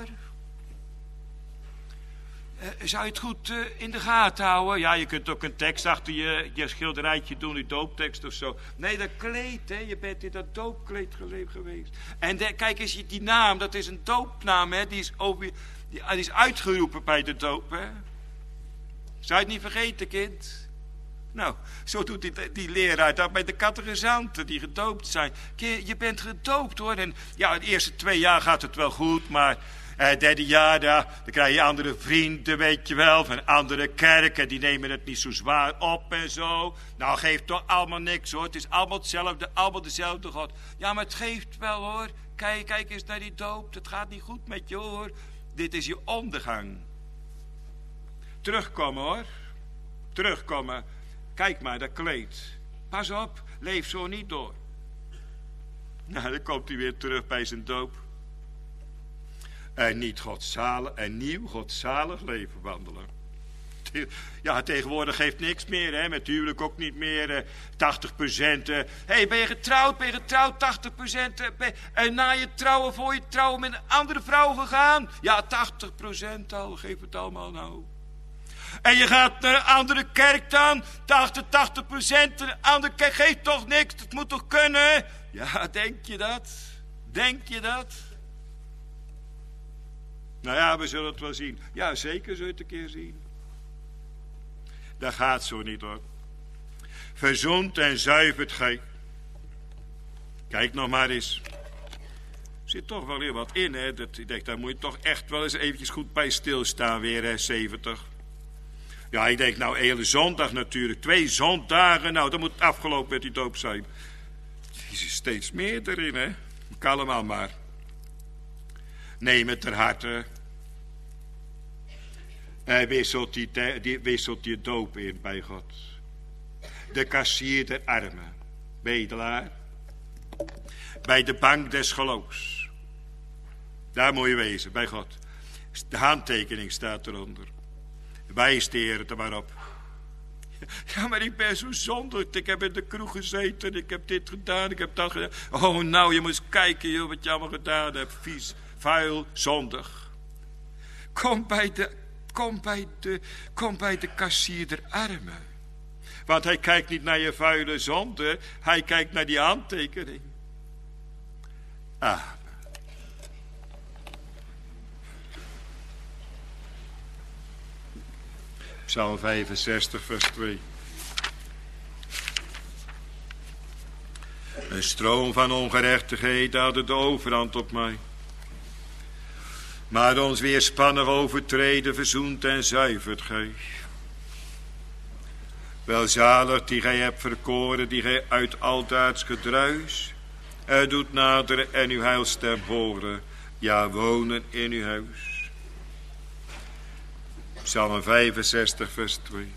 Uh, zou je het goed uh, in de gaten houden? Ja, je kunt ook een tekst achter je, je schilderijtje doen, die dooptekst of zo. Nee, dat kleed, hè. Je bent in dat doopkleed geweest. En de, kijk eens, die naam, dat is een doopnaam, hè. Die is, over, die, die is uitgeroepen bij de doop, hè. Zou je het niet vergeten, kind? Nou, zo doet die, die leraar dat bij de catechizanten die gedoopt zijn. Je bent gedoopt, hoor. En ja, de eerste twee jaar gaat het wel goed, maar het derde jaar, daar, dan krijg je andere vrienden, weet je wel, van andere kerken. Die nemen het niet zo zwaar op en zo. Nou, geeft toch allemaal niks, hoor. Het is allemaal hetzelfde, allemaal dezelfde God. Ja, maar het geeft wel, hoor. Kijk, kijk eens naar die doop. Het gaat niet goed met je, hoor. Dit is je ondergang. Terugkomen, hoor. Terugkomen. Kijk maar, dat kleed. Pas op, leef zo niet door. Nou, dan komt hij weer terug bij zijn doop. En niet godzalig, en nieuw godzalig leven wandelen. Ja, tegenwoordig geeft niks meer, hè. Met huwelijk ook niet meer. Eh, tachtig procent. Hé, eh. hey, ben je getrouwd? Ben je getrouwd? tachtig procent. Eh, ben, en na je trouwen, voor je trouwen met een andere vrouw gegaan? Ja, tachtig procent al. Geef het allemaal nou. En je gaat naar een andere kerk dan, achtentachtig procent, een andere kerk geeft toch niks, dat moet toch kunnen? Ja, denk je dat? Denk je dat? Nou ja, we zullen het wel zien. Ja, zeker zullen we het een keer zien. Dat gaat zo niet, hoor. Verzoend en zuivert gij. Kijk nog maar eens. Er zit toch wel weer wat in, hè. Dat, ik denk, daar moet je toch echt wel eens eventjes goed bij stilstaan weer, hè, zeventig. Ja, ik denk nou, hele zondag natuurlijk. Twee zondagen, nou, dan moet het afgelopen met die doop zijn. Er is steeds meer erin, hè. Kalm aan maar. Neem het ter harte. Hij wisselt die, die, wisselt die doop in bij God. De kassier der armen. Bedelaar. Bij de bank des geloofs. Daar moet je wezen, bij God. De handtekening staat eronder. Wijs de Heer het er maar op. Ja, maar ik ben zo zondig. Ik heb in de kroeg gezeten. Ik heb dit gedaan. Ik heb dat gedaan. Oh, nou, je moet eens kijken, joh, wat je allemaal gedaan hebt. Vies, vuil, zondig. Kom bij de, kom bij de, kom bij de kassier der armen. Want hij kijkt niet naar je vuile zonde. Hij kijkt naar die handtekening. Ah. Psalm vijfenzestig, vers twee. Een stroom van ongerechtigheid haalde de overhand op mij. Maar ons weerspannig overtreden verzoent en zuivert gij. Welzalig die gij hebt verkoren, die gij uit aldaards gedruis er doet naderen en uw heils ter behoren, ja wonen in uw huis. Psalm vijfenzestig, vers twee.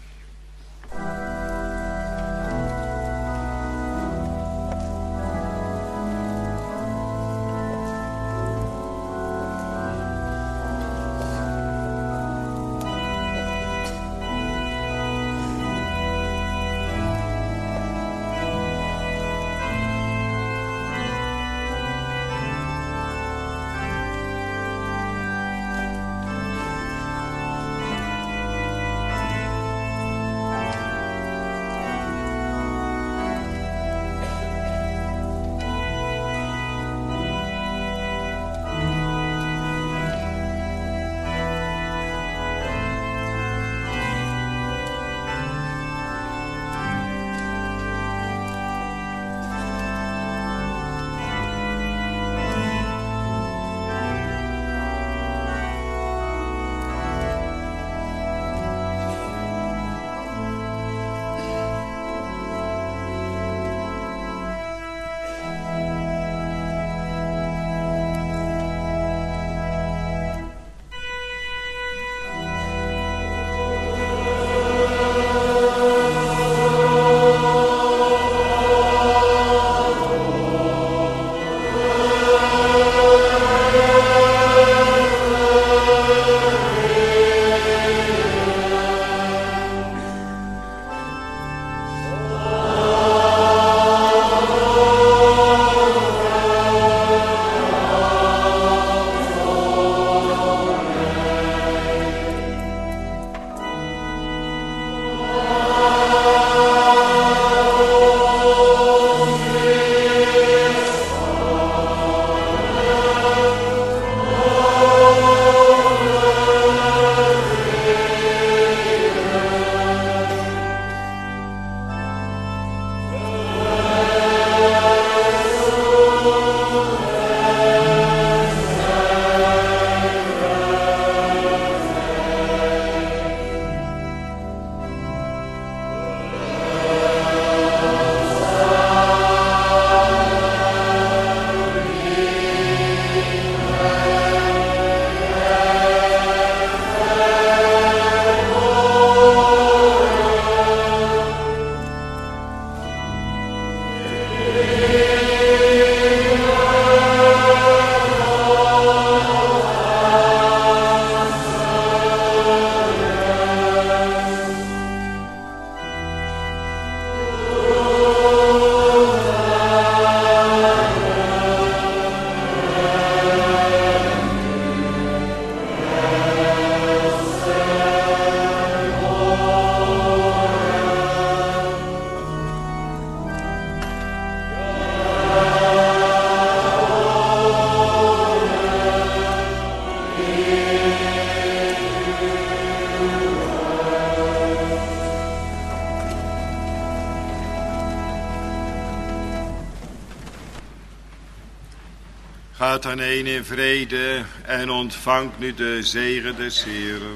Gaat dan heen in vrede en ontvangt nu de zegen des Heeren.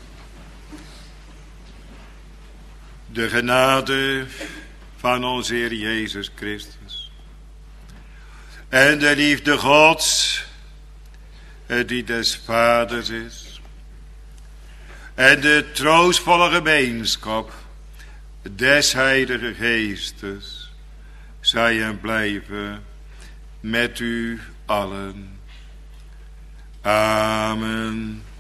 De genade van onze Heer Jezus Christus. En de liefde Gods, die des Vaders is. En de troostvolle gemeenschap des Heilige Geestes, zij en blijven met u allen. Amen.